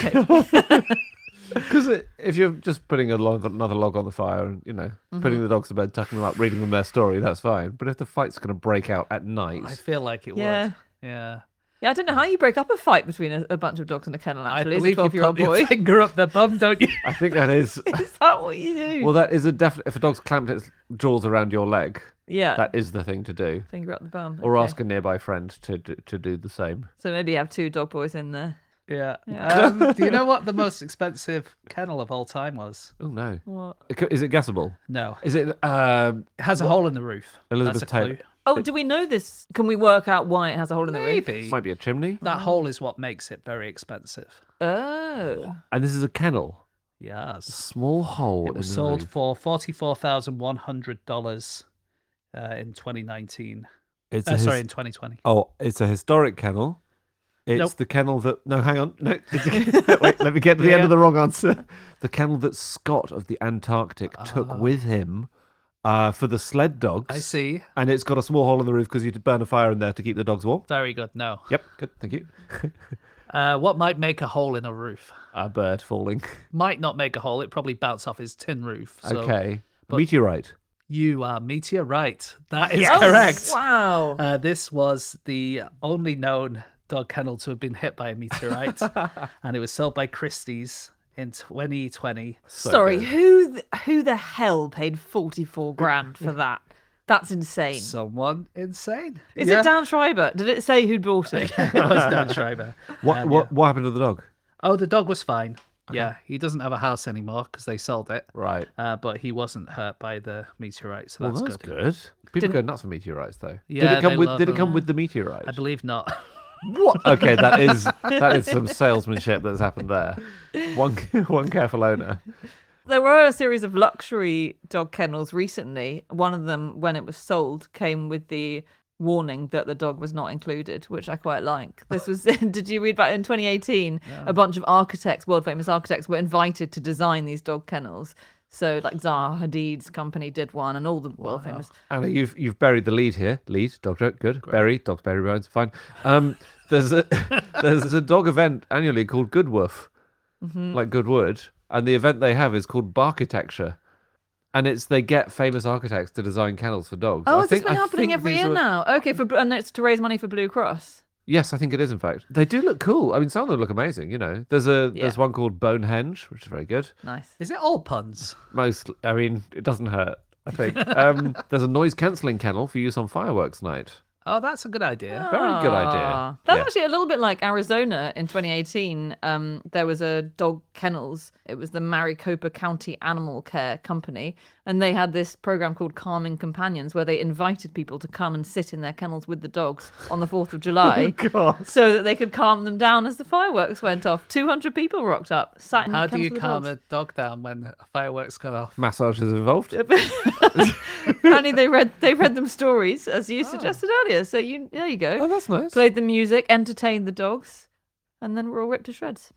Because if you're just putting a log, another log on the fire and, you know, putting Mm-hmm. the dogs to bed, tucking them up, reading them their story, that's fine. But if the fight's going to break out at night, I feel like it Yeah. would. Yeah. Yeah, I don't know how you break up a fight between a, a bunch of dogs in a kennel. I Actually, as a believe you twelve-year-old put your boy. finger up the bum, don't you? I think that is. Is that what you do? Well, that is a definite. If a dog's clamped its jaws around your leg, yeah, that is the thing to do. finger up the bum. Or okay. ask a nearby friend to do, to do the same. So maybe you have two dog boys in there. Yeah. Yeah. Um, do you know what the most expensive kennel of all time was? Oh no, What? is it guessable? No. Is it um, It has a hole in the roof. Elizabeth That's a clue. Taylor? Oh, do we know this? Can we work out why it has a hole in the roof? Maybe. Might be a chimney. That hole is what makes it very expensive. Oh, And this is a kennel. A Yes. small hole. It was in the sold roof. for forty-four thousand one hundred dollars uh, in twenty nineteen. It's Uh, a sorry, his- in twenty twenty. Oh, it's a historic kennel. It's Nope. the kennel that. No, hang on. No, wait. Let me get to the end Yeah. of the wrong answer. The kennel that Scott of the Antarctic took Ah. with him uh, for the sled dogs. I see. And it's got a small hole in the roof because you had to burn a fire in there to keep the dogs warm. Very good. No. Yep. Good. Thank you. Uh, what might make a hole in a roof? A bird falling. Might not make a hole. It probably bounced off his tin roof. So Okay. but- Meteorite. You are meteorite. That is Oh, correct. wow. Uh, this was the only known dog kennel to have been hit by a meteorite, and it was sold by Christie's in twenty twenty. So Sorry, good. who th- who the hell paid forty-four grand for that? That's insane. Someone insane. Is Yeah. it Dan Schreiber? Did it say who bought it? It was Dan Schreiber. What Um, what yeah. what happened to the dog? Oh, the dog was fine. Yeah, he doesn't have a house anymore because they sold it. Right. Uh, but he wasn't hurt by the meteorite, so Well, that's, that's good. good. People Didn't- go nuts for meteorites, though. Yeah, did it come they with? love Did it them. come with the meteorite? I believe not. What? Okay, that is that is some salesmanship that's happened there. One one careful owner. There were a series of luxury dog kennels recently. One of them, when it was sold, came with the warning that the dog was not included, which I quite like. This was, did you read about in twenty eighteen? Yeah. A bunch of architects, world famous architects, were invited to design these dog kennels. So, like Zaha Hadid's company did one, and all the world Wow. famous. Anna, you've you've buried the lead here. Lead, dog joke, good. Bury, dog's bury bones, fine. Um, there's a there's a dog event annually called Goodwoof, Mhm. like Goodwood, and the event they have is called Barkitecture, and it's they get famous architects to design kennels for dogs. Oh, I has this think- been I happening think every these year were- now? Okay, for and it's to raise money for Blue Cross. Yes, I think it is. In fact, they do look cool. I mean, some of them look amazing. You know, there's a Yeah. there's one called Bonehenge, which is very good. Nice. Is it all puns? Most, I mean, it doesn't hurt. I think. Um, there's a noise cancelling kennel for use on fireworks night. Oh, that's a good idea. Very good idea. Ah. That's Yeah. actually a little bit like Arizona in twenty eighteen. Um, there was a dog kennels. It was the Maricopa County Animal Care Company, and they had this program called Calming Companions, where they invited people to come and sit in their kennels with the dogs on the Fourth of July, God. so that they could calm them down as the fireworks went off. Two hundred people rocked up. Sat in How the do you kennels with the calm dogs. a dog down when fireworks go off? Massage is involved. Apparently, they read they read them stories as you suggested earlier. So you there you go. Oh, that's nice. Played the music, entertained the dogs, and then we're all ripped to shreds.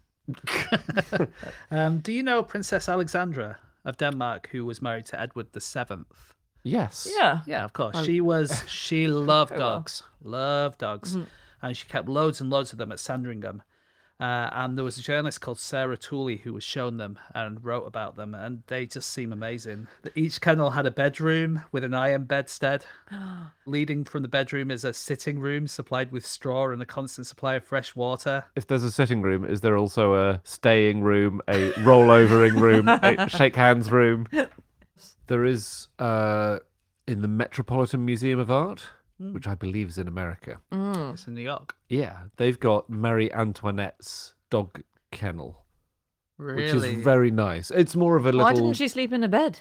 Um, do you know Princess Alexandra of Denmark, who was married to Edward the Seventh? Yes. Yeah. Yeah, of course. Oh. She was. She loved Very well. dogs. Loved dogs, Mhm. and she kept loads and loads of them at Sandringham. Uh, and there was a journalist called Sarah Tooley who was shown them and wrote about them, and they just seem amazing. Each kennel had a bedroom with an iron bedstead. Leading from the bedroom is a sitting room supplied with straw and a constant supply of fresh water. If there's a sitting room, is there also a staying room, a rollovering room, a shake hands room? There is uh, in the Metropolitan Museum of Art, Mm. which I believe is in America. Mm. It's in New York. Yeah, they've got Marie Antoinette's dog kennel, Really? which is very nice. It's more of a Why little. didn't she sleep in a bed?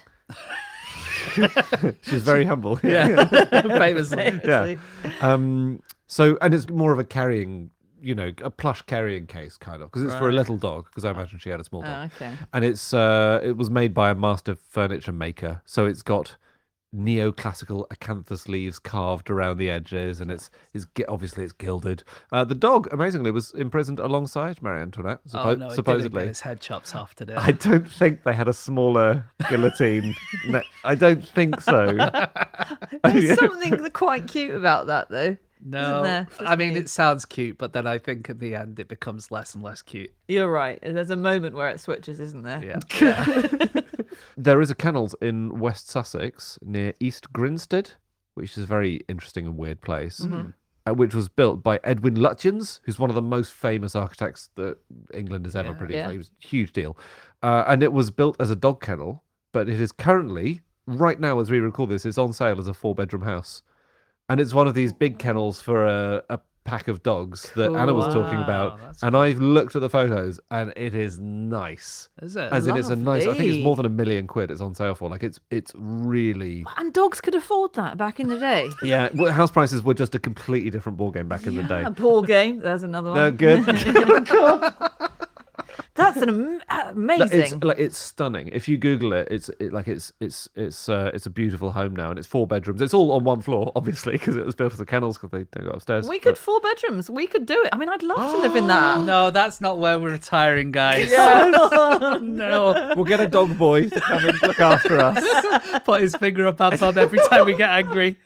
She's very humble. Yeah, famously. Yeah. Um. So, and it's more of a carrying, you know, a plush carrying case kind of, because it's for a Right. little dog. Because I imagine she had a small dog, Oh, okay. and it's uh, it was made by a master furniture maker. So it's got neoclassical acanthus leaves carved around the edges, and it's it's gi- obviously it's gilded. Uh, the dog, amazingly, was imprisoned alongside Marie Antoinette, Oh suppo- no, it didn't supposedly. get his head chopped off today. I don't think they had a smaller guillotine. ne- I don't think so. There's something quite cute about that, though. No, there? I mean Just me. it sounds cute, but then I think in the end it becomes less and less cute. You're right. There's a moment where it switches, isn't there? Yeah. There is a kennels in West Sussex near East Grinstead, which is a very interesting and weird place, Mhm. uh, which was built by Edwin Lutyens, who's one of the most famous architects that England has ever Yeah. produced. Yeah. Like, it was a huge deal. Uh, and it was built as a dog kennel, but it is currently, right now as we record this, it's on sale as a four bedroom house. And it's one of these big kennels for a, a pack of dogs that Anna was talking about. Wow, that's And I've looked at the photos and it is nice. Is it? As in, it's a nice. I think it's Lovely. more than a million quid. It's on sale for. Like it's it's really. And dogs could afford that back in the day. Yeah, well, house prices were just a completely different ball game back in the day. A pool game. There's another one. No good. That's an am- No, amazing. It's like it's stunning. If you Google it, it's it, like it's it's it's uh, it's a beautiful home now, and it's four bedrooms. It's all on one floor, obviously, because it was built as a kennels because they don't go upstairs. We could but- four bedrooms. We could do it. I mean, I'd love to live in that. No, that's not where we're retiring, guys. No. We'll get a dog boy to come and look after us. Put his finger up our bum every time we get angry.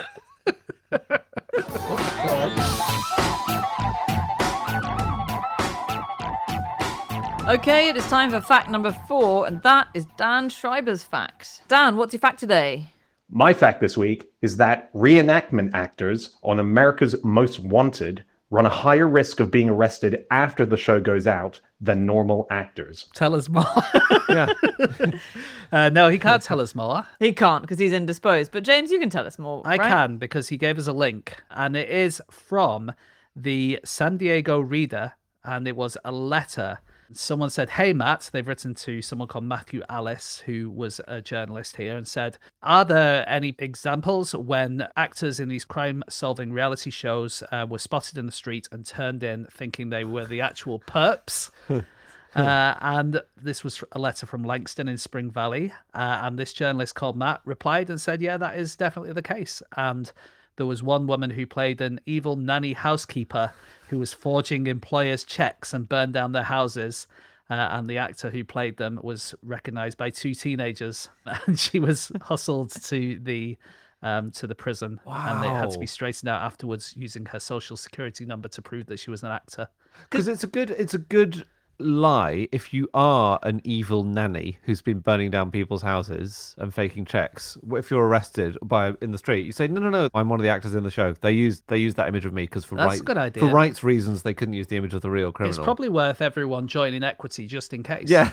Okay, it is time for fact number four, and that is Dan Schreiber's fact. Dan, what's your fact today? My fact this week is that reenactment actors on America's Most Wanted run a higher risk of being arrested after the show goes out than normal actors. Tell us more. Yeah. Uh, no, he can't tell us more. He can't because he's indisposed. But James, you can tell us more. I right? can because he gave us a link, and it is from the San Diego Reader, and it was a letter. Someone said, "Hey Matt," they've written to someone called Matthew Alice, who was a journalist here, and said, "Are there any examples when actors in these crime-solving reality shows uh, were spotted in the street and turned in thinking they were the actual perps?" Uh, and this was a letter from Langston in Spring Valley. Uh, and this journalist called Matt replied and said, yeah, that is definitely the case. And there was one woman who played an evil nanny housekeeper who was forging employers' checks and burned down their houses. Uh, and the actor who played them was recognized by two teenagers. And she was hustled to the um, to the prison. And they had to be Wow. straightened out afterwards using her social security number to prove that she was an actor. Because it's a good it's a good lie if you are an evil nanny who's been burning down people's houses and faking checks. If you're arrested by in the street, you say, "No, no, no, I'm one of the actors in the show." They used they used that image of me because for That's right a good idea. for rights reasons they couldn't use the image of the real criminal. It's probably worth everyone joining Equity just in case. yeah.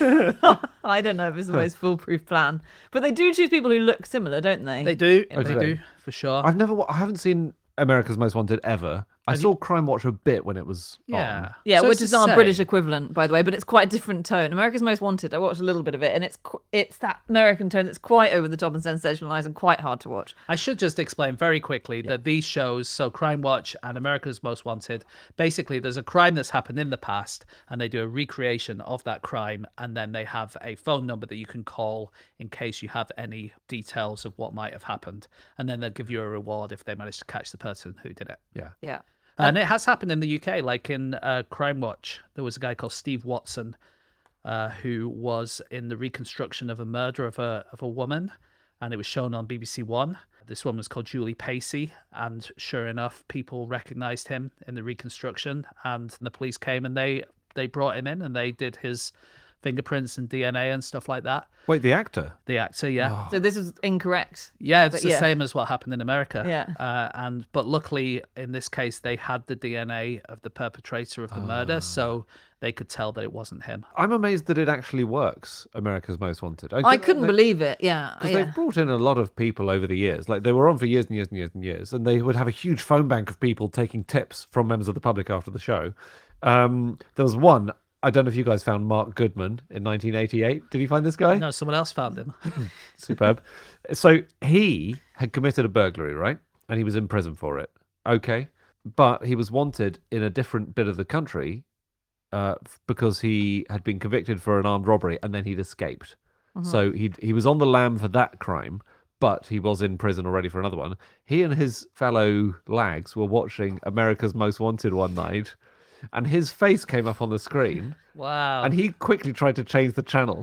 I don't know if it's the most foolproof plan, but they do choose people who look similar, don't they? They do. Oh, They do they? do, for sure. I've never wa- I haven't seen America's Most Wanted ever. I Have you- saw Crime Watch a bit when it was Yeah. on. Yeah, So which it's is the our British same. equivalent, by the way, but it's quite a different tone. America's Most Wanted, I watched a little bit of it, and it's qu- it's that American tone that's quite over the top and sensationalized and quite hard to watch. I should just explain very quickly that these shows, so Crime Watch and America's Most Wanted, basically there's a crime that's happened in the past and they do a recreation of that crime, and then they have a phone number that you can call in case you have any details of what might have happened, and then they'll give you a reward if they manage to catch the person who did it. Yeah. And it has happened in the U K, like in uh, Crime Watch. There was a guy called Steve Watson uh, who was in the reconstruction of a murder of a of a woman, and it was shown on B B C One. This woman was called Julie Pacey, and sure enough, people recognised him in the reconstruction, and the police came and they they brought him in and they did his fingerprints and D N A and stuff like that. Wait, the actor? The actor, yeah. Oh. So this is incorrect. Yeah, it's But the yeah. same as what happened in America. Yeah. Uh, and but luckily in this case they had the D N A of the perpetrator of the murder, so they could tell that it wasn't him. I'm amazed that it actually works, America's Most Wanted. I couldn't believe it. Yeah. Because yeah. they've brought in a lot of people over the years. Like they were on for years and years and years and years, and they would have a huge phone bank of people taking tips from members of the public after the show. Um, there was one. I don't know if you guys found Mark Goodman in nineteen eighty-eight. Did you find this guy? No, someone else found him. Superb. So he had committed a burglary, right? And he was in prison for it. Okay. But he was wanted in a different bit of the country uh, f- because he had been convicted for an armed robbery and then he'd escaped. So he he was on the lam for that crime, but he was in prison already for another one. He and his fellow lags were watching America's Most Wanted one night, and his face came up on the screen. Wow. And he quickly tried to change the channel,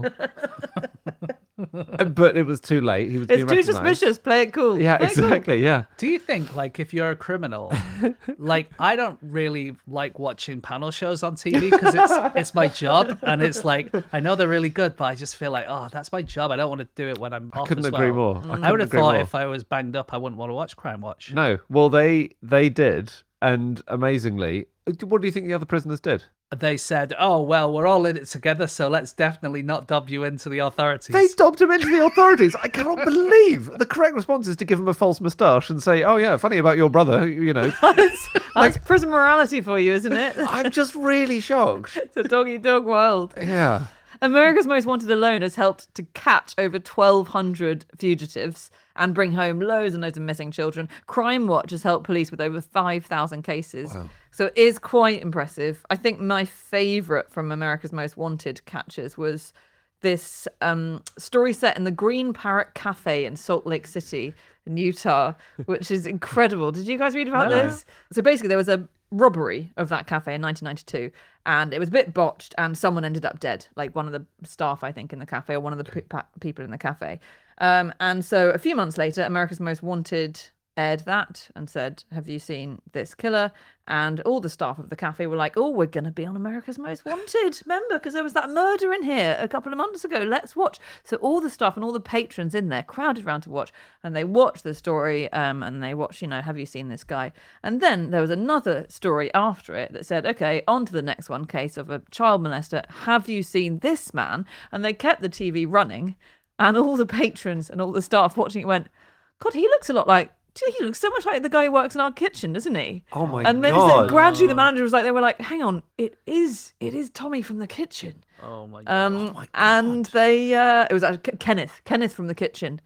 but it was too late. He was It's being too recognised. suspicious. Play it cool. Yeah, Play it cool. exactly. Yeah. Do you think, like, if you're a criminal, like, I don't really like watching panel shows on T V because it's it's my job, and it's like I know they're really good, but I just feel like, oh, that's my job. I don't want to do it when I'm I off. couldn't as agree well. more. Mm. I, I couldn't would have agree thought more. if I was banged up, I wouldn't want to watch Crime Watch. No, well, they they did, and amazingly, what do you think the other prisoners did? They said, "Oh well, we're all in it together, so let's definitely not dob you into the authorities." They dobbed him into the authorities. I cannot believe the correct response is to give him a false moustache and say, "Oh yeah, funny about your brother." You know, That's, that's prison morality for you, isn't it? I'm just really shocked. It's a dog eat dog world. Yeah. America's Most Wanted alone has helped to catch over twelve hundred fugitives and bring home loads and loads of missing children. Crime Watch has helped police with over five thousand cases. Wow. So it is quite impressive. I think my favourite from America's Most Wanted catches was this um, story set in the Green Parrot Cafe in Salt Lake City in Utah, which is incredible. Did you guys read about No. this? So basically there was a robbery of that cafe in nineteen ninety-two, and it was a bit botched and someone ended up dead, like one of the staff, I think, in the cafe, or one of the pe- pa- people in the cafe. Um, and so a few months later, America's Most Wanted aired that and said, have you seen this killer? And all the staff of the cafe were like, oh, we're going to be on America's Most Wanted. Remember, because there was that murder in here a couple of months ago. Let's watch. So all the staff and all the patrons in there crowded around to watch, and they watched the story um, and they watched, you know, have you seen this guy? And then there was another story after it that said, okay, on to the next one, case of a child molester. Have you seen this man? And they kept the T V running, and all the patrons and all the staff watching it went, God, he looks a lot like, he looks so much like the guy who works in our kitchen, doesn't he? Oh my And then so god. gradually the manager was like, they were like, hang on, it is, it is Tommy from the kitchen. Oh my god. Um, my and they, uh, it was actually Kenneth, Kenneth from the kitchen.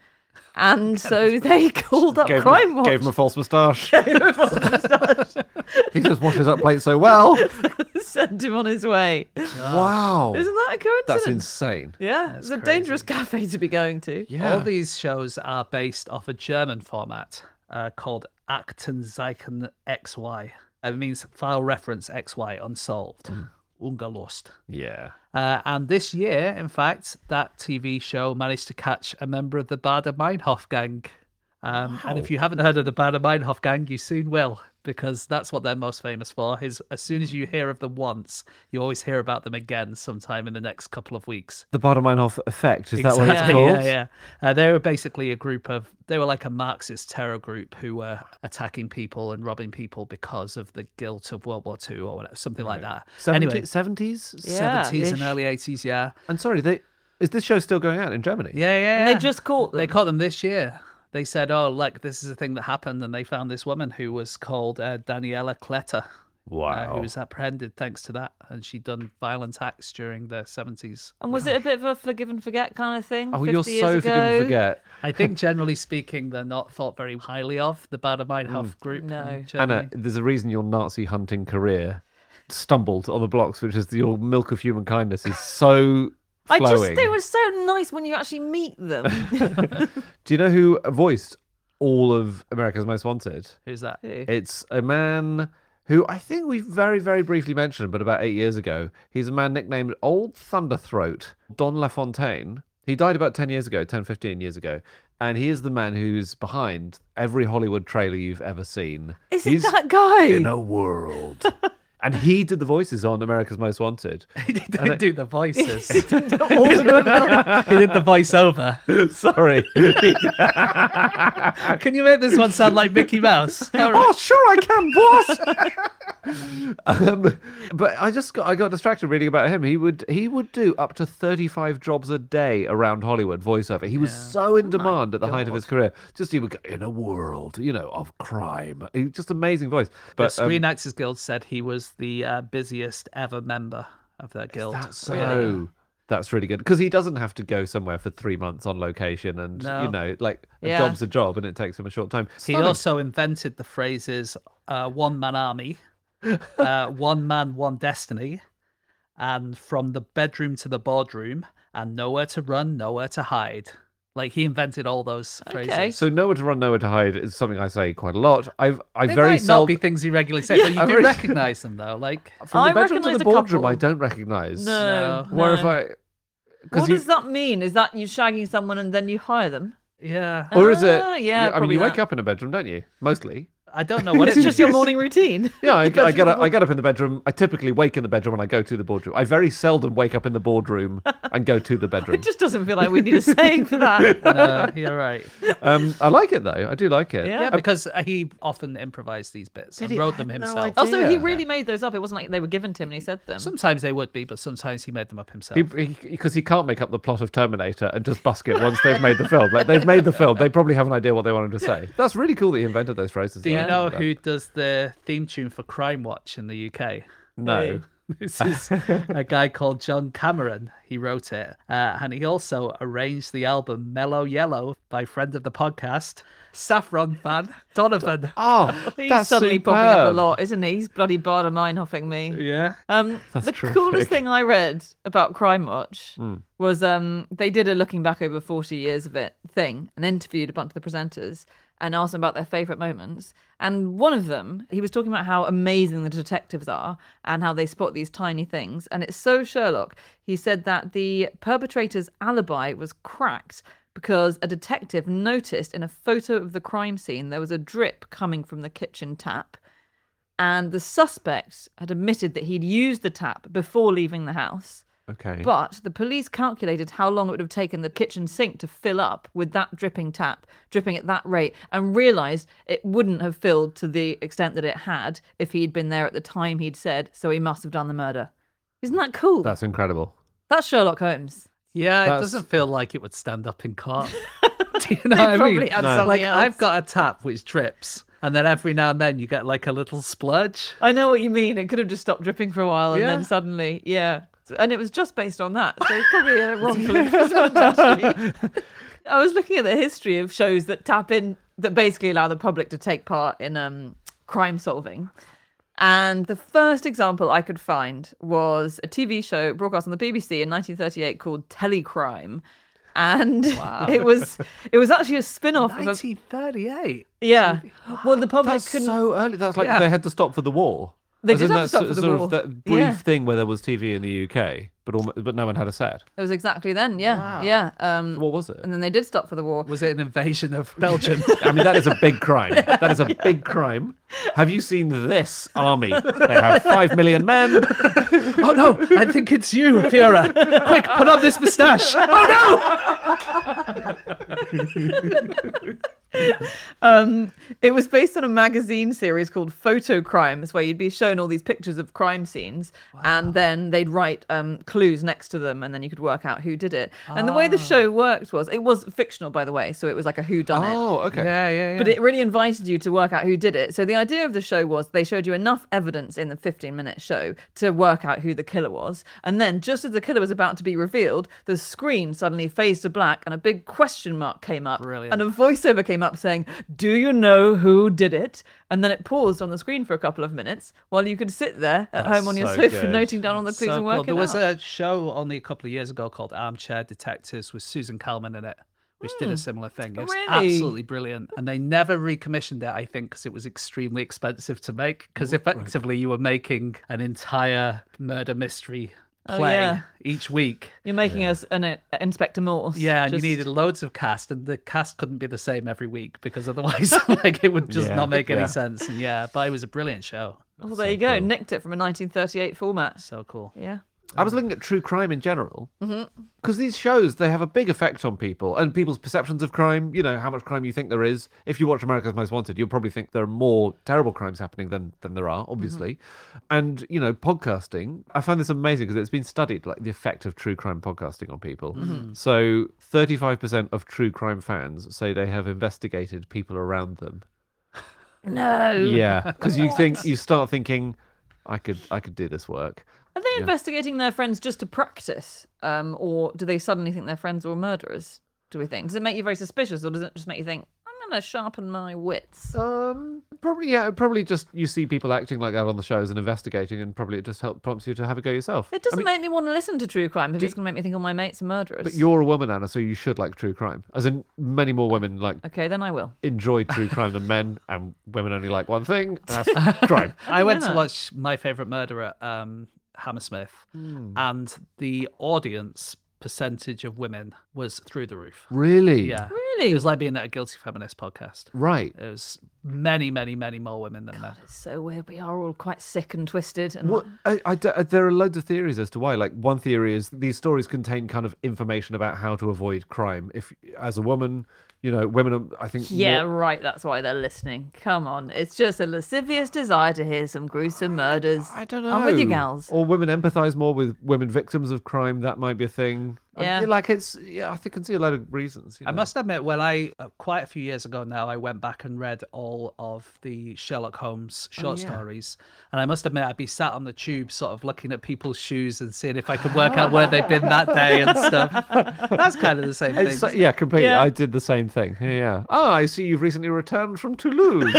And so they called up Gave Crime him, Watch. gave him a false moustache. He just washes up plates so well. So sent him on his way. Wow. Isn't that a coincidence? That's insane. Yeah, That's it's a crazy. dangerous cafe to be going to. Yeah. All these shows are based off a German format uh, called Aktenzeichen X Y. It means file reference X Y, unsolved, ungelost. Yeah. Uh, and this year, in fact, that T V show managed to catch a member of the Bader Meinhof gang. Um, And if you haven't heard of the Bader Meinhof gang, you soon will, because that's what they're most famous for. Is as soon as you hear of them once, you always hear about them again sometime in the next couple of weeks. The Bader-Meinhof effect, is that what it's Exactly, called? Yeah, yeah. Uh, they were basically a group of, they were like a Marxist terror group who were attacking people and robbing people because of the guilt of World War Two or whatever, something like that. Anyway, seventies? Yeah, seventies and ish. early eighties, yeah. And sorry, they is this show still going out in Germany? Yeah, yeah. And they yeah. just caught them. They caught them this year. They said, "Oh, like this is a thing that happened," and they found this woman who was called uh, Daniela Kletter, uh, Wow. who was apprehended thanks to that, and she'd done violent acts during the seventies. And was it a bit of a forgive and forget kind of thing? Oh, you're fifty years so ago? forgive and forget. I think, generally speaking, they're not thought very highly of the Bader Meinhof group. No. in Germany. Anna, there's a reason your Nazi hunting career stumbled on the blocks, which is your milk of human kindness is so I just flowing. they were so nice when you actually meet them. Do you know who voiced all of America's Most Wanted? Who's that? Who? It's a man who I think we very, very briefly mentioned, but about eight years ago. He's a man nicknamed Old Thunderthroat, Don LaFontaine. He died about ten years ago, ten, fifteen years ago. And he is the man who's behind every Hollywood trailer you've ever seen. Is it He's that guy? in a world. And he did the voices on America's Most Wanted. He didn't do the voices. All he of them. did the voiceover. Sorry. Can you make this one sound like Mickey Mouse? Oh, sure I can, boss. um, but I just got I got distracted reading about him. He would he would do up to thirty-five jobs a day around Hollywood voiceover. He was Yeah. so in demand at the height of his God. career. Just he would go in a world, you know, of crime. He, just amazing voice. The But um, Screen Actors Guild said he was the uh, busiest ever member of their guild. that's so Really? that's really good because he doesn't have to go somewhere for three months on location, and No. you know, like a Yeah. job's a job, and it takes him a short time. He Stunning. also invented the phrases uh, one man army, uh, one man, one destiny, and from the bedroom to the boardroom, and nowhere to run, nowhere to hide. Like he invented all those phrases. Okay. So nowhere to run, nowhere to hide is something I say quite a lot. I've I They very might not seldom be things you regularly say, Yeah. but you I do very- recognize them though. Like from I the bedroom to recognise the a boardroom. I couple. don't recognize. No. Where if no. I? What Because you, does that mean? Is that you shagging someone and then you hire them? yeah, or is it? Ah, yeah, I mean, probably you wake that. up in a bedroom, don't you? Mostly. I don't know what It's it just your means. morning routine. Yeah, I, go I to get the up, I get up in the bedroom. I typically wake in the bedroom when I go to the boardroom. I very seldom wake up in the boardroom and go to the bedroom. It just doesn't feel like we need a saying for that. No, you're right. Um, I like it though. I do like it. Yeah. Yeah, because uh, he often improvised these bits Did and he? wrote I them had no himself. idea. Also, he Yeah. really made those up. It wasn't like they were given to him and he said them. Sometimes they would be, but sometimes he made them up himself. Because he, because he can't make up the plot of Terminator and just busk it once they've made the film. Like they've made the film, they probably have an idea what they wanted to say. That's really cool that he invented those phrases. Do you though. know That- who does the theme tune for Crime Watch in the U K? No. This is a guy called John Cameron. He wrote it, uh, and he also arranged the album "Mellow Yellow" by friend of the podcast, Saffron fan Donovan. Oh, He's that's suddenly popping up a superb. lot, isn't he? He's bloody Bader Meinhofing me. Yeah, Um, That's the terrific. coolest thing I read about Crime Watch Hmm. was um they did a looking back over forty years of it thing and interviewed a bunch of the presenters and asked them about their favorite moments. And one of them, he was talking about how amazing the detectives are and how they spot these tiny things. And it's so Sherlock. He said that the perpetrator's alibi was cracked because a detective noticed in a photo of the crime scene there was a drip coming from the kitchen tap. And the suspect had admitted that he'd used the tap before leaving the house. Okay. But the police calculated how long it would have taken the kitchen sink to fill up with that dripping tap, dripping at that rate, and realised it wouldn't have filled to the extent that it had if he'd been there at the time he'd said, so he must have done the murder. Isn't that cool? That's incredible. That's Sherlock Holmes. yeah. It That's- doesn't feel like it would stand up in court. Do you know They what I probably mean? had No. something Like else. I've got a tap which drips, and then every now and then you get like a little splurge. I know what you mean. It could have just stopped dripping for a while and Yeah. then suddenly, yeah. And it was just based on that. So it's probably a wrongful imprisonment, actually. I was looking at the history of shows that tap in, that basically allow the public to take part in um, crime solving. And the first example I could find was a T V show broadcast on the B B C in nineteen thirty-eight called Telecrime. And Wow. it was it was actually a spin-off of a, nineteen thirty-eight. yeah. Well, the public That's couldn't so early. That's like Yeah. they had to stop for the war. they As did in have to that stop sort- for the sort war. of that brief Yeah. thing where there was T V in the U K, but almo- but no one had a set. It was exactly then, yeah. Wow. Yeah. Um What was it? and then they did stop for the war. Was it an invasion of Belgium? I mean, that is a big crime. That is a big crime. Have you seen this army? They have five million men. Oh no, I think it's you, Fiora. Quick, put on this moustache. Oh Um, it was based on a magazine series called Photo Crimes, where you'd be shown all these pictures of crime scenes, and then they'd write um, clues next to them, and then you could work out who did it. And the way the show worked was, it was fictional, by the way, so it was like a who done it. Oh, okay. Yeah, yeah, yeah. But it really invited you to work out who did it. So the idea of the show was they showed you enough evidence in the fifteen minute show to work out who the killer was. And then just as the killer was about to be revealed, the screen suddenly phased to black and a big question mark came up. Brilliant. And a voiceover came up saying, "Do you know who did it?" And then it paused on the screen for a couple of minutes while you could sit there at That's home on your so sofa good. noting down all the clues So and cool. working There was out. a show only a couple of years ago called Armchair Detectives with Susan Calman in it, which did a similar thing. It's Really? absolutely brilliant. And they never recommissioned it, I think, because it was extremely expensive to make. Because effectively, you were making an entire murder mystery Oh, play yeah. each week. You're making us an uh, Inspector Morse. Yeah, and Just- you needed loads of cast, and the cast couldn't be the same every week because otherwise, like, it would just Yeah, not make any yeah. sense. And yeah, but it was a brilliant show. Well, there you go. cool. Nicked it from a nineteen thirty-eight format. So cool. Yeah. I was looking at true crime in general Mhm. because these shows they have a big effect on people and people's perceptions of crime. You know how much crime you think there is. If you watch America's Most Wanted, you'll probably think there are more terrible crimes happening than than there are, obviously. And you know, podcasting. I find this amazing because it's been studied, like the effect of true crime podcasting on people. So, thirty-five percent of true crime fans say they have investigated people around them. No. Yeah, because you think you start thinking, I could I could do this work. Are they Yeah. investigating their friends just to practice? Um, or do they suddenly think their friends were murderers? Do we think? Does it make you very suspicious, or does it just make you think, I'm going to sharpen my wits? Um, probably yeah. Probably just you see people acting like that on the shows and investigating, and probably it just helps prompts you to have a go yourself. It doesn't I mean, make me want to listen to true crime if it's going to make me think all my mates are murderers. but you're a woman, Anna, so you should like true crime. As in, many more women like Okay, then I will. enjoy true crime than men, and women only like one thing. That's crime. I went to not? watch My Favorite Murder at um, Hammersmith, Hmm. and the audience percentage of women was through the roof. Really? Yeah. Really? It was like being at a Guilty Feminist podcast. Right. It was many, many, many more women than men. It's so weird. We are all quite sick and twisted. And What I, I d- uh, there are loads of theories as to why. Like one theory is these stories contain kind of information about how to avoid crime. If as a woman, you know, women are, I think Yeah, more- right. That's why they're listening. Come on. It's just a lascivious desire to hear some gruesome murders. I don't know. I'm with you, gals. Or women empathize more with women victims of crime. That might be a thing. I Yeah. feel like it's yeah. I think I can see a lot of reasons. you I know. must admit, when I, uh, quite a few years ago now, I went back and read all of the Sherlock Holmes short yeah. stories. And I must admit, I'd be sat on the tube sort of looking at people's shoes and seeing if I could work out where they've been that day and stuff. That's kind of the same thing. It's so- yeah, completely. Yeah. I did the same thing. Yeah, yeah. Oh, I see you've recently returned from Toulouse.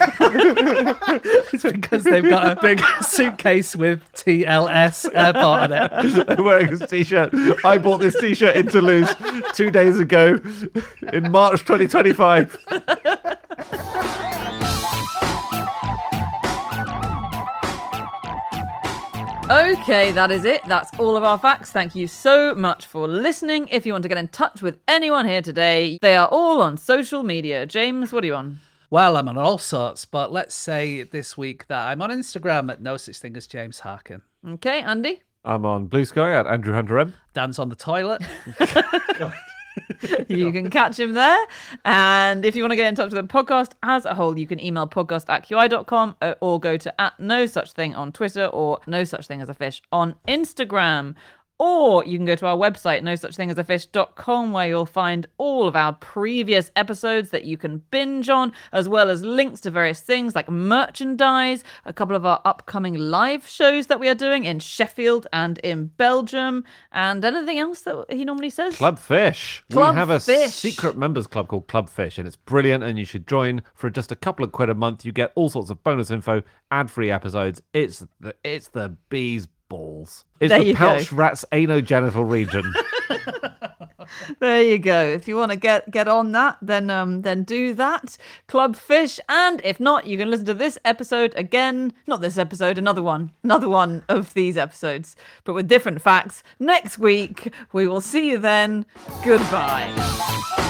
It's because they've got a big suitcase with T L S airport on it. They're wearing this t-shirt. I bought this t-shirt in Toulouse two days ago in March twenty twenty-five. Okay, that is it. That's all of our facts. Thank you so much for listening. If you want to get in touch with anyone here today, they are all on social media. James, what are you on? Well, I'm on all sorts, but let's say this week that I'm on Instagram at no such thing as James Harkin. Okay, Andy? I'm on Blue Sky at Andrew Hunter M. Dan's on the toilet. You can catch him there. And if you want to get in touch with the podcast as a whole, you can email podcast at q i dot com uh, or go to at no such thing on Twitter or no such thing as a fish on Instagram. Or you can go to our website, no such thing as a fish dot com, where you'll find all of our previous episodes that you can binge on, as well as links to various things like merchandise, a couple of our upcoming live shows that we are doing in Sheffield and in Belgium, and anything else that he normally says. Club Fish. Club we have a Fish. secret members club called Club Fish, and it's brilliant, and you should join for just a couple of quid a month. You get all sorts of bonus info, ad-free episodes. It's the, it's the bee's balls. It's There the you go. pouch rat's anogenital region. There you go. If you want to get get on that, then um then do that. Club Fish, and if not, you can listen to this episode again. Not this episode, another one, another one of these episodes, but with different facts next week. We will see you then. Goodbye.